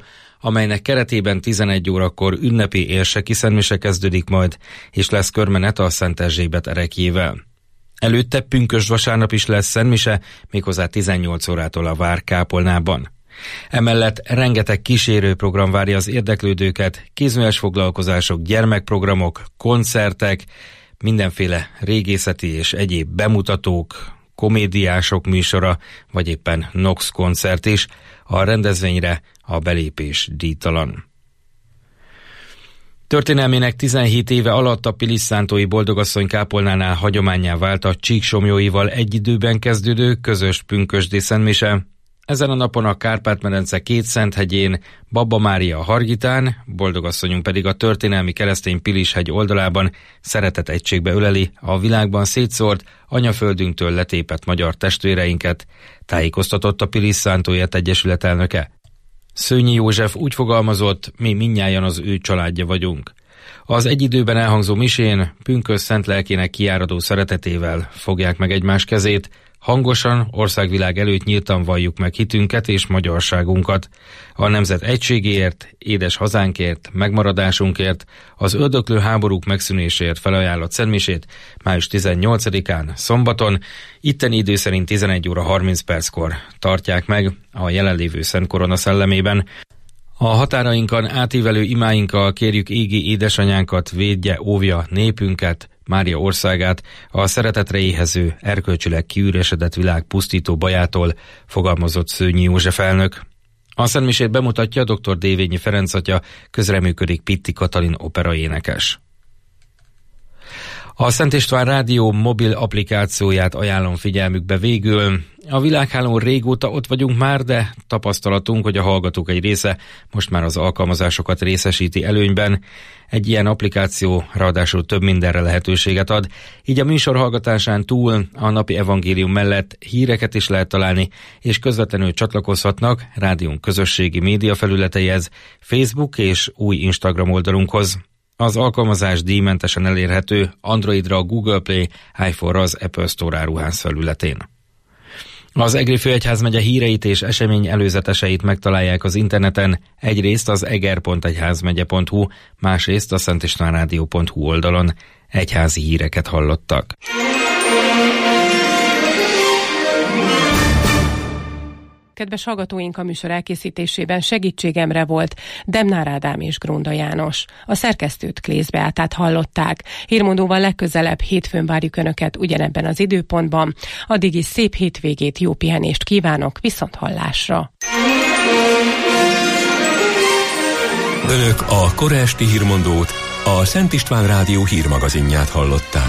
amelynek keretében 11 órakor ünnepi érseki szentmise kezdődik majd, és lesz körmenet a Szent Erzsébet ereklyével. Előtte pünkösd vasárnap is lesz szentmise, méghozzá 18 órától a várkápolnában. Emellett rengeteg kísérőprogram várja az érdeklődőket, kézműves foglalkozások, gyermekprogramok, koncertek, mindenféle régészeti és egyéb bemutatók, komédiások műsora, vagy éppen Nox koncert is. A rendezvényre a belépés díjtalan. Történelmének 17 éve alatt a Pilis-szántói Boldogasszony kápolnánál hagyománnyá vált a csíksomjóival egy időben kezdődő közös pünkösdi szentmise. Ezen a napon a Kárpát-medence két Szenthegyén, Babba Mária Hargitán, Boldogasszonyunk pedig a történelmi keresztény Pilis-hegy oldalában szeretet egységbe öleli a világban szétszórt, anyaföldünktől letépett magyar testvéreinket, tájékoztatott a Pilis-szántóiért Egyesület elnöke. Szőnyi József úgy fogalmazott, mi mindnyájan az ő családja vagyunk. Az egy időben elhangzó misén pünkösd szent lelkének kiáradó szeretetével fogják meg egymás kezét, hangosan, országvilág előtt nyíltan valljuk meg hitünket és magyarságunkat. A nemzet egységéért, édes hazánkért, megmaradásunkért, az öldöklő háborúk megszűnéséért felajánlott szentmisét május 18-án, szombaton, itteni idő szerint 11 óra 30 perckor tartják meg a jelenlévő Szent Korona szellemében. A határainkon átívelő imáinkkal kérjük égi édesanyánkat, védje, óvja népünket, Mária országát, a szeretetre éhező, erkölcsileg kiüresedett világ pusztító bajától, fogalmazott Szőnyi József elnök. A szentmisét bemutatja dr. Dévényi Ferenc atya, közreműködik Pitti Katalin operaénekes. A Szent István Rádió mobil applikációját ajánlom figyelmükbe végül. A világhálón régóta ott vagyunk már, de tapasztalatunk, hogy a hallgatók egy része most már az alkalmazásokat részesíti előnyben. Egy ilyen applikáció ráadásul több mindenre lehetőséget ad, így a műsor hallgatásán túl a napi evangélium mellett híreket is lehet találni, és közvetlenül csatlakozhatnak rádiónk közösségi média felületeihez, Facebook és új Instagram oldalunkhoz. Az alkalmazás díjmentesen elérhető Androidra a Google Play, iPhone-ra az Apple Store áruház felületén. Az Egri főegyházmegye híreit és esemény előzeteseit megtalálják az interneten, egyrészt az eger.egyházmegye.hu, másrészt a szentistvánradio.hu oldalon. Egyházi híreket hallottak. Kedves hallgatóink, a műsor elkészítésében segítségemre volt Demnár Ádám és Grónda János. A szerkesztőt Klész Beátát hallották. Hírmondóval legközelebb hétfőn várjuk Önöket ugyanebben az időpontban. Addig is szép hétvégét, jó pihenést kívánok, viszonthallásra! Önök a kora esti hírmondót, a Szent István Rádió hírmagazinját hallották.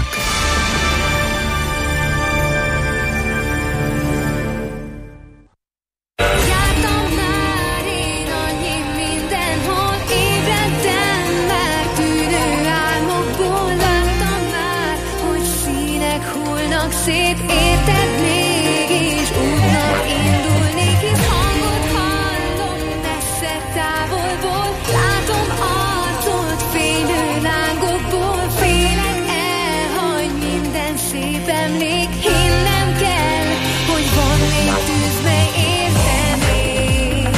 Szét érted mégis útnak indulnék, hisz hangot hallom messze távolból, látom arcot fénylő lángokból, félek elhagy minden szép emlék, hinnem kell, hogy van még tűz, mely értenék.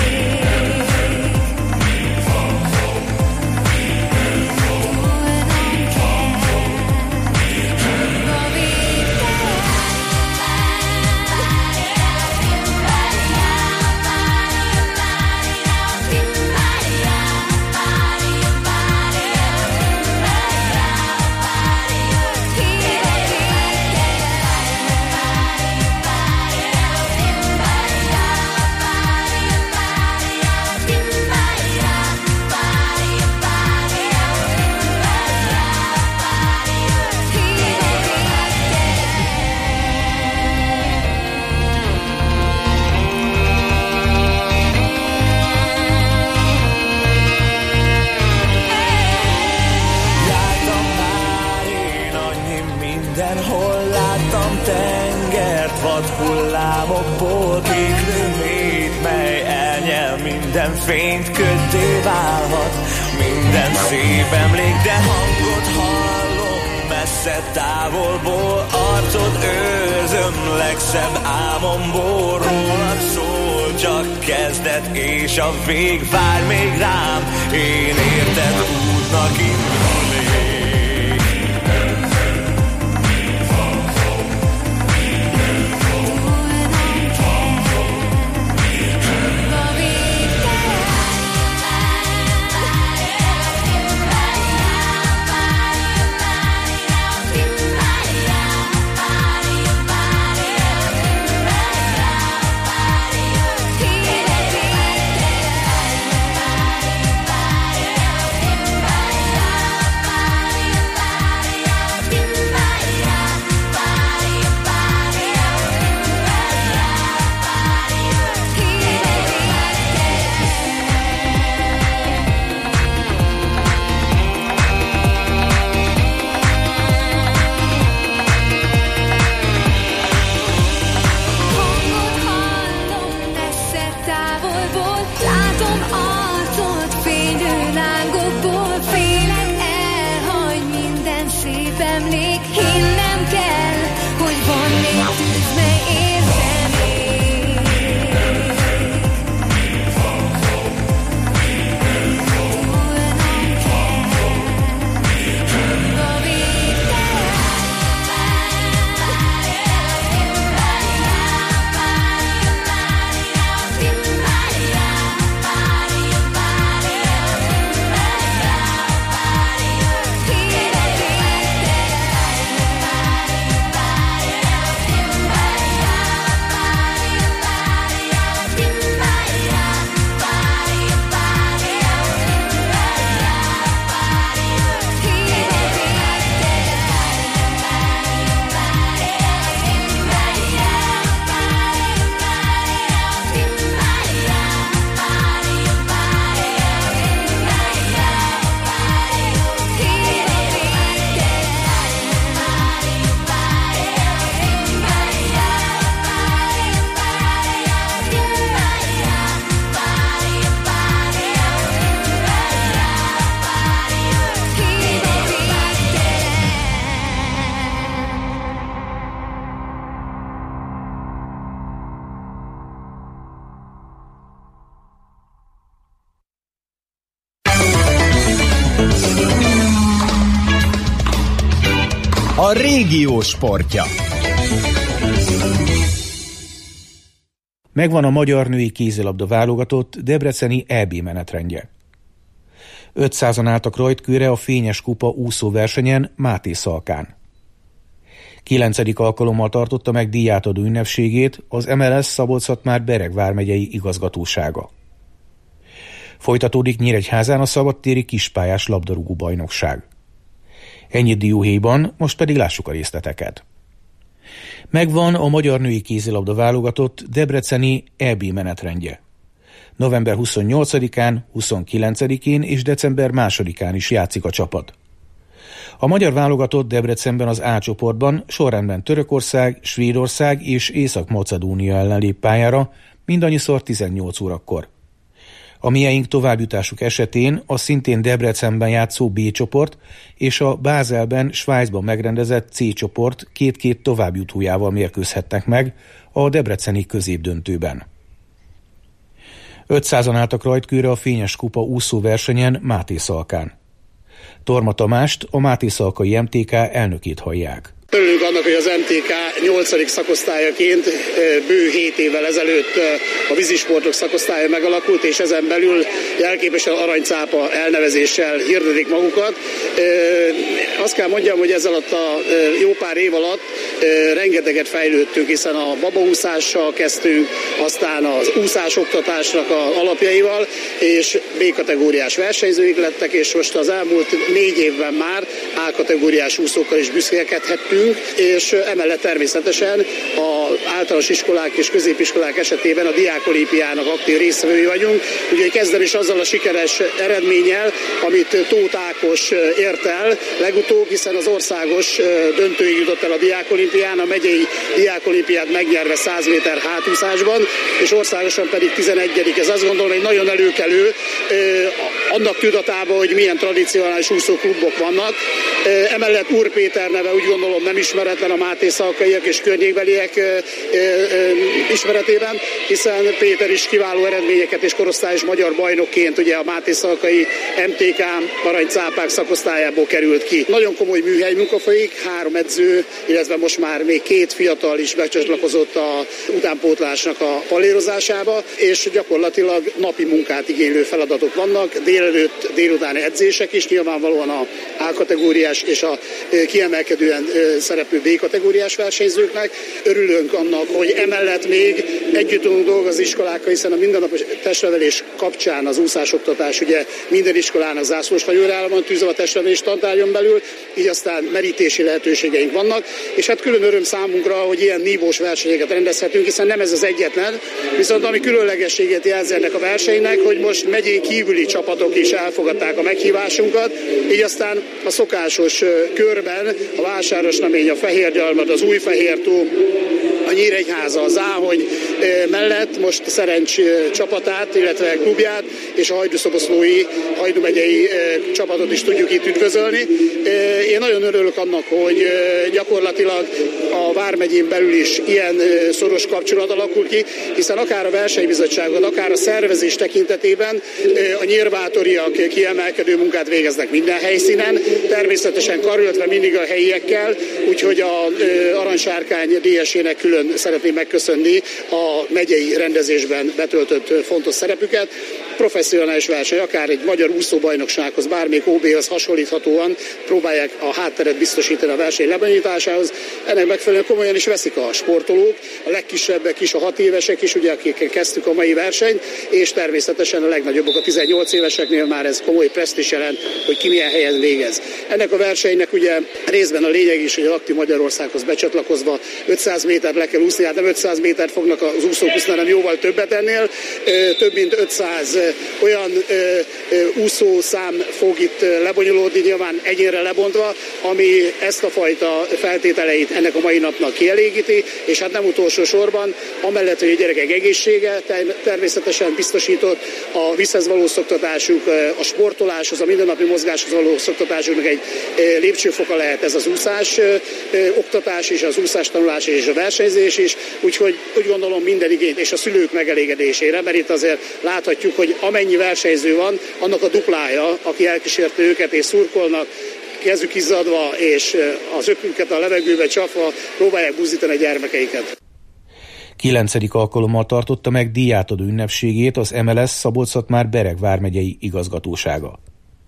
Tudnom kell, hiba végtelen. Hullámokból kéklő mély, mely elnyel minden fényt, köddé válhat minden szép emlék, de hangot hallom messze távolból, arcod őrzöm legszebb álmomból, rólad szól csak kezdet és a vég vár még rám. Én érted útnak indulnék. A régió sportja. Megvan a magyar női kézilabda válogatott debreceni EB menetrendje. 500-an álltak rajtkőre a Fényes Kupa úszóversenyen Máté Szalkán. 9. alkalommal tartotta meg díjátadó ünnepségét az MLS Szabolcs-Szatmár-Bereg vármegyei igazgatósága. Folytatódik Nyíregyházán a szabadtéri kispályás labdarúgó bajnokság. Ennyit dióhéjban, most pedig lássuk a részleteket. Megvan a magyar női kézilabda válogatott debreceni EB menetrendje. November 28-án, 29-én és december 2-án is játszik a csapat. A magyar válogatott Debrecenben az A csoportban sorrendben Törökország, Svédország és Észak-Macedónia ellen lép pályára, mindannyiszor 18 órakor. A mieink továbbjutásuk esetén a szintén Debrecenben játszó B csoport és a Bázelben, Svájcban megrendezett C csoport két-két továbbjutójával mérkőzhetnek meg a debreceni középdöntőben. 500-an álltak rajtkőre a Fényes Kupa úszóversenyen Máté Szalkán. Torma Tamást, a Máté Szalkai MTK elnökét hallják. Örülünk annak, hogy az MTK 8. szakosztályaként bő 7 évvel ezelőtt a vízisportok szakosztálya megalakult, és ezen belül jelképesen aranycápa elnevezéssel hirdetik magukat. Azt kell mondjam, hogy ez alatt a jó pár év alatt rengeteget fejlődtünk, hiszen a babaúszással kezdtünk, aztán az úszásoktatásnak az alapjaival, és B-kategóriás versenyzőik lettek, és most az elmúlt 4 évben már A-kategóriás úszókkal is büszkélkedhettünk, és emellett természetesen az általános iskolák és középiskolák esetében a diákolimpiának aktív résztvevői vagyunk. Ugye kezdem is azzal a sikeres eredménnyel, amit Tóth Ákos ért el legutóbb, hiszen az országos döntőig jutott el a diákolimpián, a megyei diákolimpiát megnyerve 100 méter hátúszásban, és országosan pedig 11. Ez azt gondolom egy nagyon előkelő annak tudatában, hogy milyen tradicionális úszóklubok vannak. Emellett Úr Péter neve úgy gondolom nem ismeretlen a mátészalkaiak és környékbeliek ismeretében, hiszen Péter is kiváló eredményeket és korosztályos magyar bajnokként ugye a mátészalkai MTK aranycápák szakosztályából került ki. Nagyon komoly műhely munka folyik, 3 edző, illetve most már még 2 fiatal is becsatlakozott a utánpótlásnak a palérozásába, és gyakorlatilag napi munkát igénylő feladatok vannak, délelőtt, délutáni edzések is, nyilvánvalóan a A-kategóriás és a kiemelkedően szereplő B-kategóriás versenyzőknek. Örülünk annak, hogy emellett még együtt tudunk dolgozni iskolákkal, hiszen a mindennapos testnevelés kapcsán az úszásoktatás ugye minden iskolának zászlós hajórára van tűzve a testnevelés tantárgyon belül, így aztán merítési lehetőségeink vannak, és hát külön öröm számunkra, hogy ilyen nívós versenyeket rendezhetünk, hiszen nem ez az egyetlen, viszont ami különlegességet jelzi ennek a versenynek, hogy most megyén kívüli csapatok is elfogadták a meghívásunkat, így aztán a szokásos körben a Vásárosnamény, a Fehérgyalmad, az Újfehértó, a Nyíregyháza, az Áhony mellett most Szerencs csapatát, illetve klubját és a Hajdú-szoboszlói, Hajdú megyei csapatot is tudjuk itt üdvözölni. Én nagyon örülök annak, hogy gyakorlatilag a Vármegyén belül is ilyen szoros kapcsolat alakul ki, hiszen akár a versenybizottságot, akár a szervezés tekintetében a nyírbátoriak kiemelkedő munkát végeznek minden helyszínen, természetesen karöltve mindig a helyiekkel, úgyhogy a Aranysárkány díjesének külön szeretném megköszönni a megyei rendezésben betöltött fontos szerepüket. Professzionális verseny, akár egy magyar úszóbajnoksághoz, bármelyik OB-hoz hasonlíthatóan próbálják a hátteret biztosítani a verseny lebonyolításához. Ennek megfelelően komolyan is veszik a sportolók, a legkisebbek is, a 6 évesek is, ugye, akikkel kezdtük a mai versenyt, és természetesen a legnagyobbak, a 18 éveseknél már ez komoly presztízs jelent, hogy ki milyen helyen végez. Ennek a versenynek ugye részben a lényeg is, hogy az Aktív Magyarországhoz becsatlakozva 500 métert le kell úszni, hát nem 500 métert fognak az úszók úszni, hanem jóval többet ennél. Több mint 500 olyan úszószám fog itt lebonyolódni, nyilván egyénre lebontva, ami ezt a fajta feltételeit ennek a mai napnak kielégíti, és hát nem utolsó sorban, amellett, hogy a gyerekek egészsége természetesen biztosított, a vízhez való szoktatásuk, a sportoláshoz, a mindennapi mozgáshoz való szoktatásuknak egy lépcsőfoka lehet ez az úszás oktatás és az úszás tanulás és a versenyzés is, úgyhogy úgy gondolom minden igényt és a szülők megelégedésére, mert itt azért láthatjuk, hogy amennyi versenyző van, annak a duplája, aki elkísérte őket és szurkolnak, kezük izzadva és az ökünket a levegőbe csapva próbálják buzdítani a gyermekeiket. 9. alkalommal tartotta meg díjátadó ünnepségét az MLS Szabolcs-Szatmár-Bereg vármegyei igazgatósága.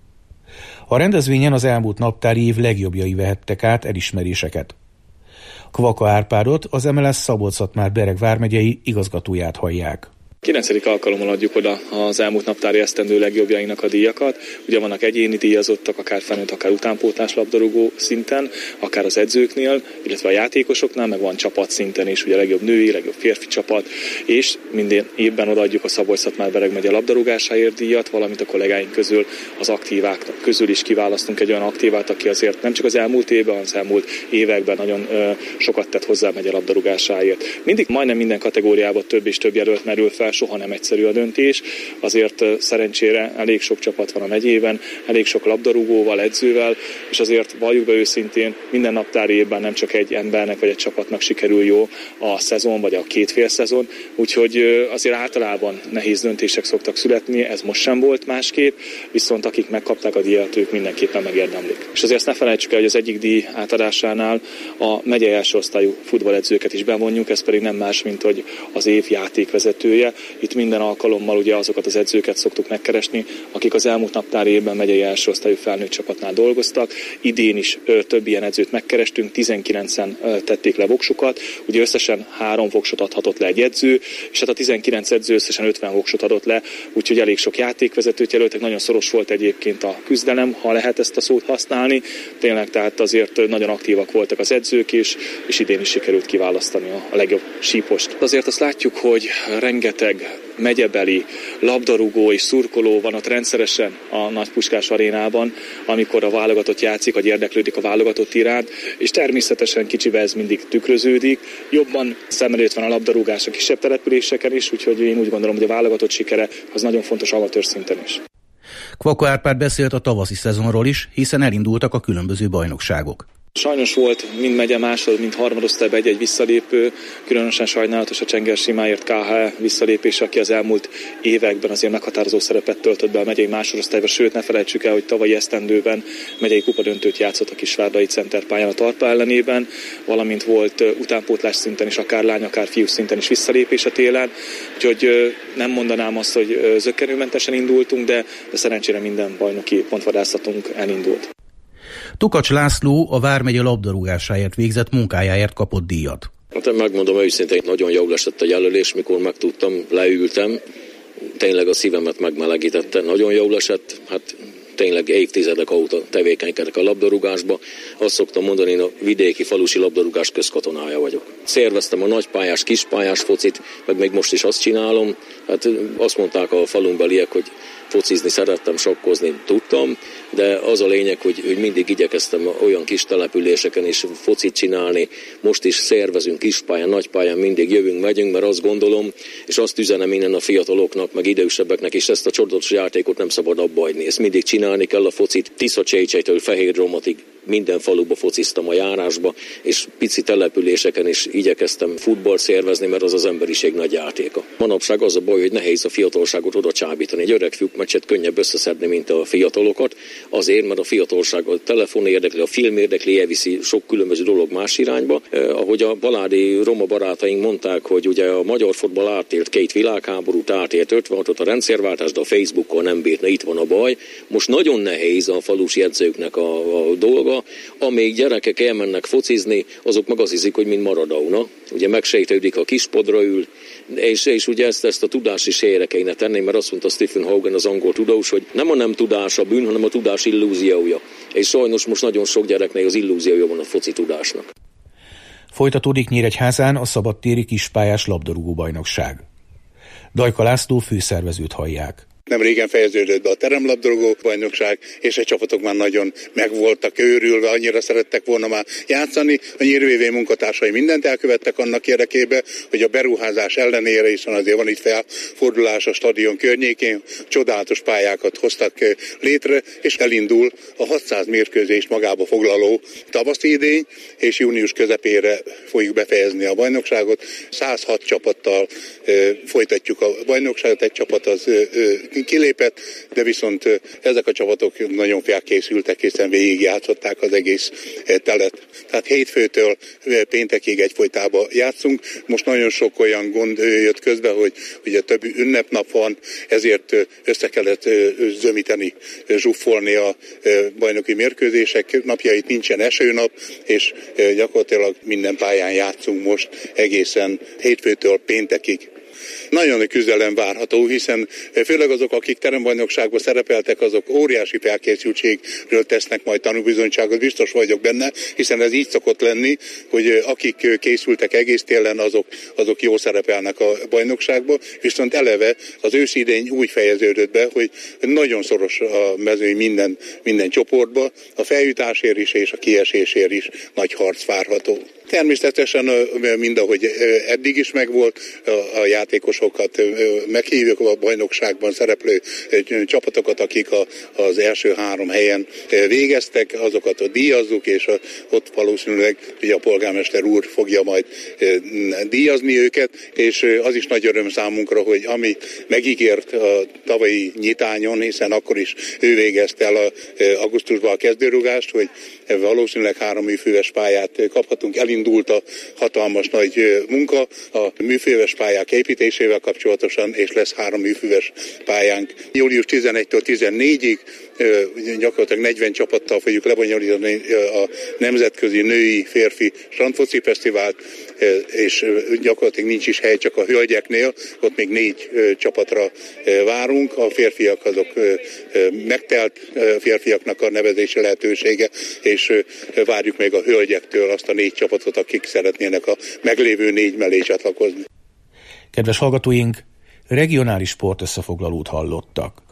A rendezvényen az elmúlt naptári év legjobbjai vehettek át elismeréseket. Kvaka Árpádot, az MLS Szabolcs-Szatmár-Bereg vármegyei igazgatóját hallják. 9. alkalommal adjuk oda az elmúlt naptári esztendő legjobbjainak a díjakat. Ugye vannak egyéni díjazottak, akár felnőtt, akár utánpótlás labdarúgó szinten, akár az edzőknél, illetve a játékosoknál, meg van csapatszinten is, ugye a legjobb női, legjobb férfi csapat, és minden évben odaadjuk a Szabolcs-Szatmár-Bereg megye labdarúgásáért díjat, valamint a kollégáink közül az aktívák közül is kiválasztunk egy olyan aktívát, aki azért nem csak az elmúlt évben, hanem az elmúlt években nagyon sokat tett hozzá a megye labdarúgásáért. Mindig majdnem minden kategóriában több és több jelölt merül fel, soha nem egyszerű a döntés, azért szerencsére elég sok csapat van a megyében, elég sok labdarúgóval, edzővel, és azért valljuk be őszintén, minden naptári évben nem csak egy embernek vagy egy csapatnak sikerül jó a szezon, vagy a 2 félszezon, úgyhogy azért általában nehéz döntések szoktak születni, ez most sem volt másképp, viszont akik megkapták a díjat, ők mindenképpen megérdemlik. És azért ezt ne felejtsük el, hogy az egyik díj átadásánál a megyei első osztályú futballedzőket is bevonjuk, ez pedig nem más, mint hogy az év játékvezetője. Itt minden alkalommal ugye azokat az edzőket szoktuk megkeresni, akik az elmúlt naptári évben megyei első osztályú felnőtt csapatnál dolgoztak. Idén is több ilyen edzőt megkerestünk, 19-en tették le voksukat, ugye összesen 3 voksot adhatott le egy edző, és hát a 19 edző összesen 50 voksot adott le, úgyhogy elég sok játékvezetőt jelöltek, nagyon szoros volt egyébként a küzdelem, ha lehet ezt a szót használni. Tényleg, tehát azért nagyon aktívak voltak az edzők is, és idén is sikerült kiválasztani a legjobb sípost. Azért azt látjuk, hogy rengeteg megyebeli labdarúgó és szurkoló van ott rendszeresen a Nagypuskás arénában, amikor a válogatott játszik, vagy érdeklődik a válogatott iránt, és természetesen kicsibe ez mindig tükröződik. Jobban szem előtt van a labdarúgás a kisebb településeken is, úgyhogy én úgy gondolom, hogy a válogatott sikere az nagyon fontos amatőr szinten is. Kvaka Árpád beszélt a tavaszi szezonról is, hiszen elindultak a különböző bajnokságok. Sajnos volt mind megye másod, mind harmadosztályban egy visszalépő, különösen sajnálatos a Csengersimáért KHL visszalépés, aki az elmúlt években azért meghatározó szerepet töltött be a megyei másodosztályba, sőt ne felejtsük el, hogy tavalyi esztendőben megyei kupadöntőt játszott a Kisvárdai centerpályán a Tarpa ellenében, valamint volt utánpótlás szinten is, akár lány, akár fiú szinten is visszalépés a télen, úgyhogy nem mondanám azt, hogy zökkenőmentesen indultunk, de szerencsére minden bajnoki pontvadászatunk elindult. Tukacs László a Vármegye labdarúgásáért végzett munkájáért kapott díjat. Hát megmondom őszintén, nagyon jól esett a jelölés, mikor megtudtam, leültem, tényleg a szívemet megmelegítette, nagyon jól esett, hát tényleg évtizedek óta tevékenykedek a labdarúgásba. Azt szoktam mondani, én a vidéki falusi labdarúgás közkatonája vagyok. Szerveztem a nagypályás, kispályás focit, meg még most is azt csinálom. Hát azt mondták a falunbeliek, hogy focizni szerettem, sakkozni tudtam, de az a lényeg, hogy mindig igyekeztem olyan kis településeken is focit csinálni. Most is szervezünk kispályán, nagypályán, mindig jövünk, megyünk, mert azt gondolom, és azt üzenem innen a fiataloknak, meg idősebbeknek is, ezt a csodálatos játékot nem szabad abba hagyni. Ezt mindig csinálni kell a focit. Tiszacsejcsejtől Fehérromatig minden faluba fociztam a járásba, és pici településeken is igyekeztem futball szervezni, mert az az emberiség nagy játéka. Manapság az a baj, hogy nehéz a fiatalságot oda csábítani. Egy öreg fiúk meccset könnyebb összeszedni, mint a fiatalokat. Azért, mert a fiatalság a telefon érdekli, a film érdekli, elviszi sok különböző dolog más irányba. Ahogy a baládi roma barátaink mondták, hogy ugye a magyar futball átélt 2 világháborút, átélt 56-ot a rendszerváltást, de a Facebookon nem bírna, itt van a baj. Most nagyon nehéz a falusi edzőknek a dolga. Amíg gyerekek elmennek focizni, azok meg azt hiszik, hogy mind Maradona. Ugye megsejtődik, a kispodra ül, és ugye ezt a tudás is helyre kéne tenni, mert azt mondta Stephen Hogan, az angol tudós, hogy nem a nem tudás a bűn, hanem a tudás illúziója. És sajnos most nagyon sok gyereknek az illúziója van a foci tudásnak. Folytatódik Nyíregyházán a szabadtéri kispályás labdarúgó bajnokság. Dajka László főszervezőt hallják. Nem régen fejeződött be a teremlabdarúgó bajnokság, és a csapatok már nagyon meg voltak őrülve, annyira szerettek volna már játszani. A Nyírvévé munkatársai mindent elkövettek annak érdekében, hogy a beruházás ellenére, hiszen azért van itt felfordulás a stadion környékén, csodálatos pályákat hoztak létre, és elindul a 600 mérkőzést magába foglaló tavaszi idény, és június közepére fogjuk befejezni a bajnokságot. 106 csapattal folytatjuk a bajnokságot, egy csapat az kilépett, de viszont ezek a csapatok nagyon felkészültek, hiszen végigjátszották az egész telet. Tehát hétfőtől péntekig egyfolytában játszunk. Most nagyon sok olyan gond jött közbe, hogy ugye több ünnepnap van, ezért össze kellett zömíteni, zsuffolni a bajnoki mérkőzések napjait, nincsen esőnap, és gyakorlatilag minden pályán játszunk most egészen hétfőtől péntekig. Nagyon nagy küzdelem várható, hiszen főleg azok, akik terembajnokságban szerepeltek, azok óriási felkészültségről tesznek majd tanúbizonyságot, biztos vagyok benne, hiszen ez így szokott lenni, hogy akik készültek egész télen, azok jól szerepelnek a bajnokságban, viszont eleve az őszidény úgy fejeződött be, hogy nagyon szoros a mezőny minden csoportba, a feljutásért is és a kiesésért is nagy harc várható. Természetesen mindahogy eddig is megvolt, a játékosokat meghívjuk a bajnokságban szereplő csapatokat, akik az első 3 helyen végeztek, azokat díjazzuk, és ott valószínűleg ugye a polgármester úr fogja majd díjazni őket, és az is nagy öröm számunkra, hogy amit megígért a tavalyi nyitányon, hiszen akkor is ő végezte el augusztusban a kezdőrugást, hogy valószínűleg 3 műfőves pályát kaphatunk. Elindult a hatalmas nagy munka a műfőves pályák építésével kapcsolatosan, és lesz 3 műfőves pályánk. Július 11-től 14-ig gyakorlatilag 40 csapattal fogjuk lebonyolítani a nemzetközi női férfi strandfoci fesztivált, és gyakorlatilag nincs is hely csak a hölgyeknél, ott még 4 csapatra várunk, a férfiak azok megtelt férfiaknak a nevezési lehetősége, és várjuk még a hölgyektől azt a 4 csapatot, akik szeretnének a meglévő 4 mellé csatlakozni. Kedves hallgatóink, regionális sportösszefoglalót hallottak.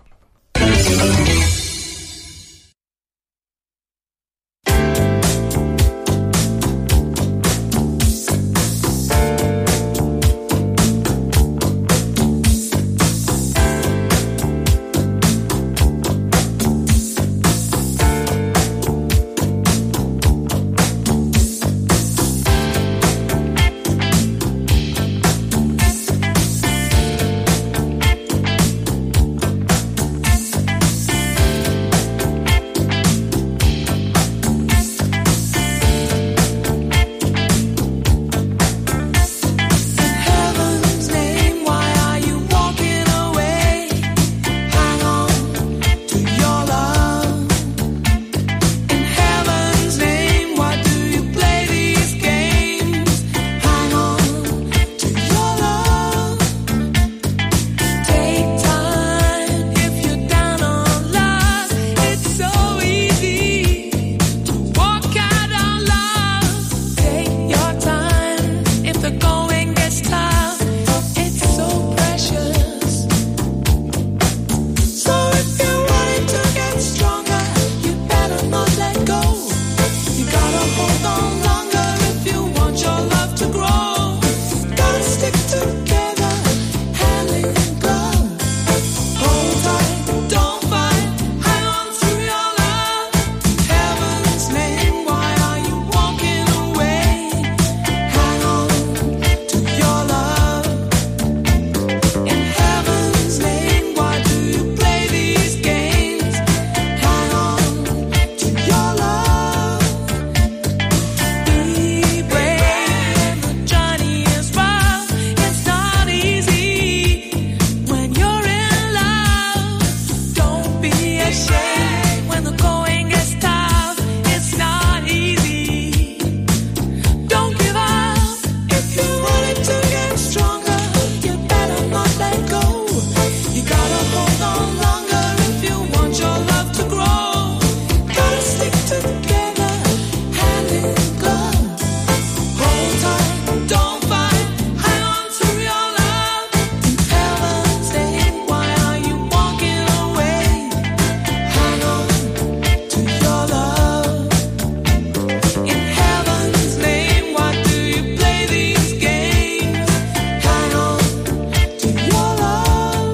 gets tough, it's so precious. So if you're wanting to get stronger, you better not let go. You gotta hold on longer if you want your love to grow. Gotta stick together, hand in glove. Hold tight, don't fight, hang on to your love. Heaven's name, why are you walking away? Hang on to your love. In heaven's name, why do you play these games? Hang on to your love. Be brave, the journey is rough, it's not easy. When you're in love, don't be ashamed. When the going gets tough, it's not easy. Don't give up. If you wanted to get stronger, you better not let go. You gotta hold on longer if you want your love to grow. Gotta stick together, hand in glove. Hold tight, don't fight, hang on to your love. In heaven's name, why are you walking away? Hang on to your love. In heaven's name, why do you play these games? Hang on to your love.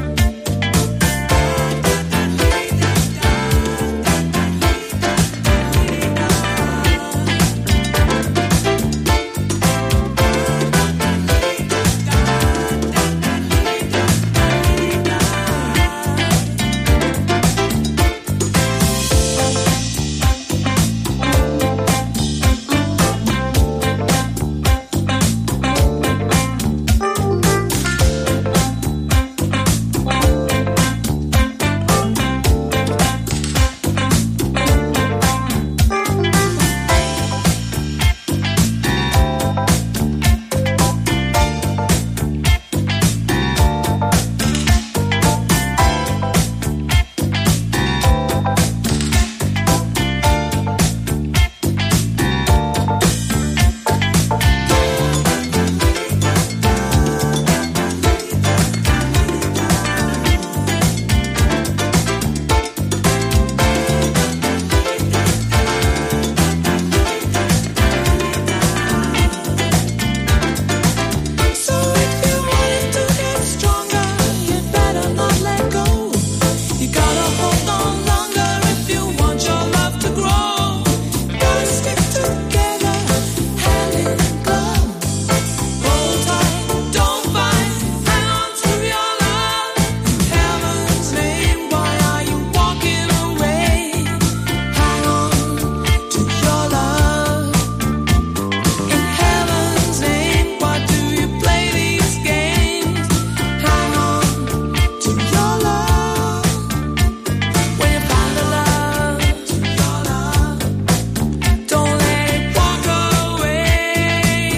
So if you wanted to get stronger, you better not let go. You gotta hold on longer if you want your love to grow. Gotta stick together, hand in glove. Hold tight, don't fight, hang on to your love. In heaven's name, why are you walking away? Hang on to your love. In heaven's name, why do you play these games? Hang on to your love. When you find the love, don't let it walk away.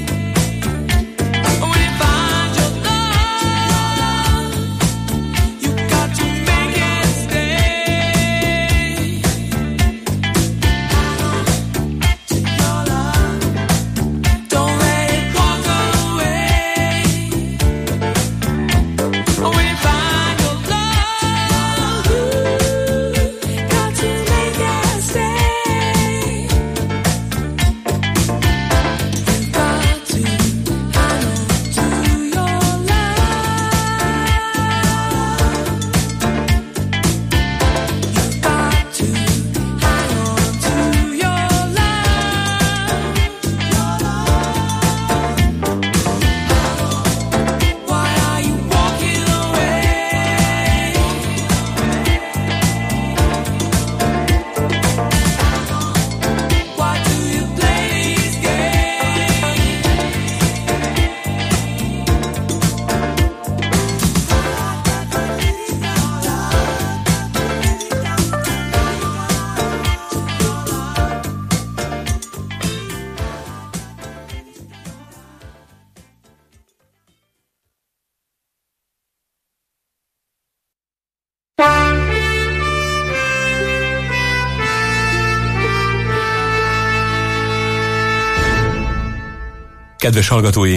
When you find your love, you got to make it stay. Hang on to your love. Don't let it walk away. When you find your love, got to make it stay. Got to hang on to your love. Got to hang on to your love. Why are you walking away? Why do you play these games? Kedves hallgatói!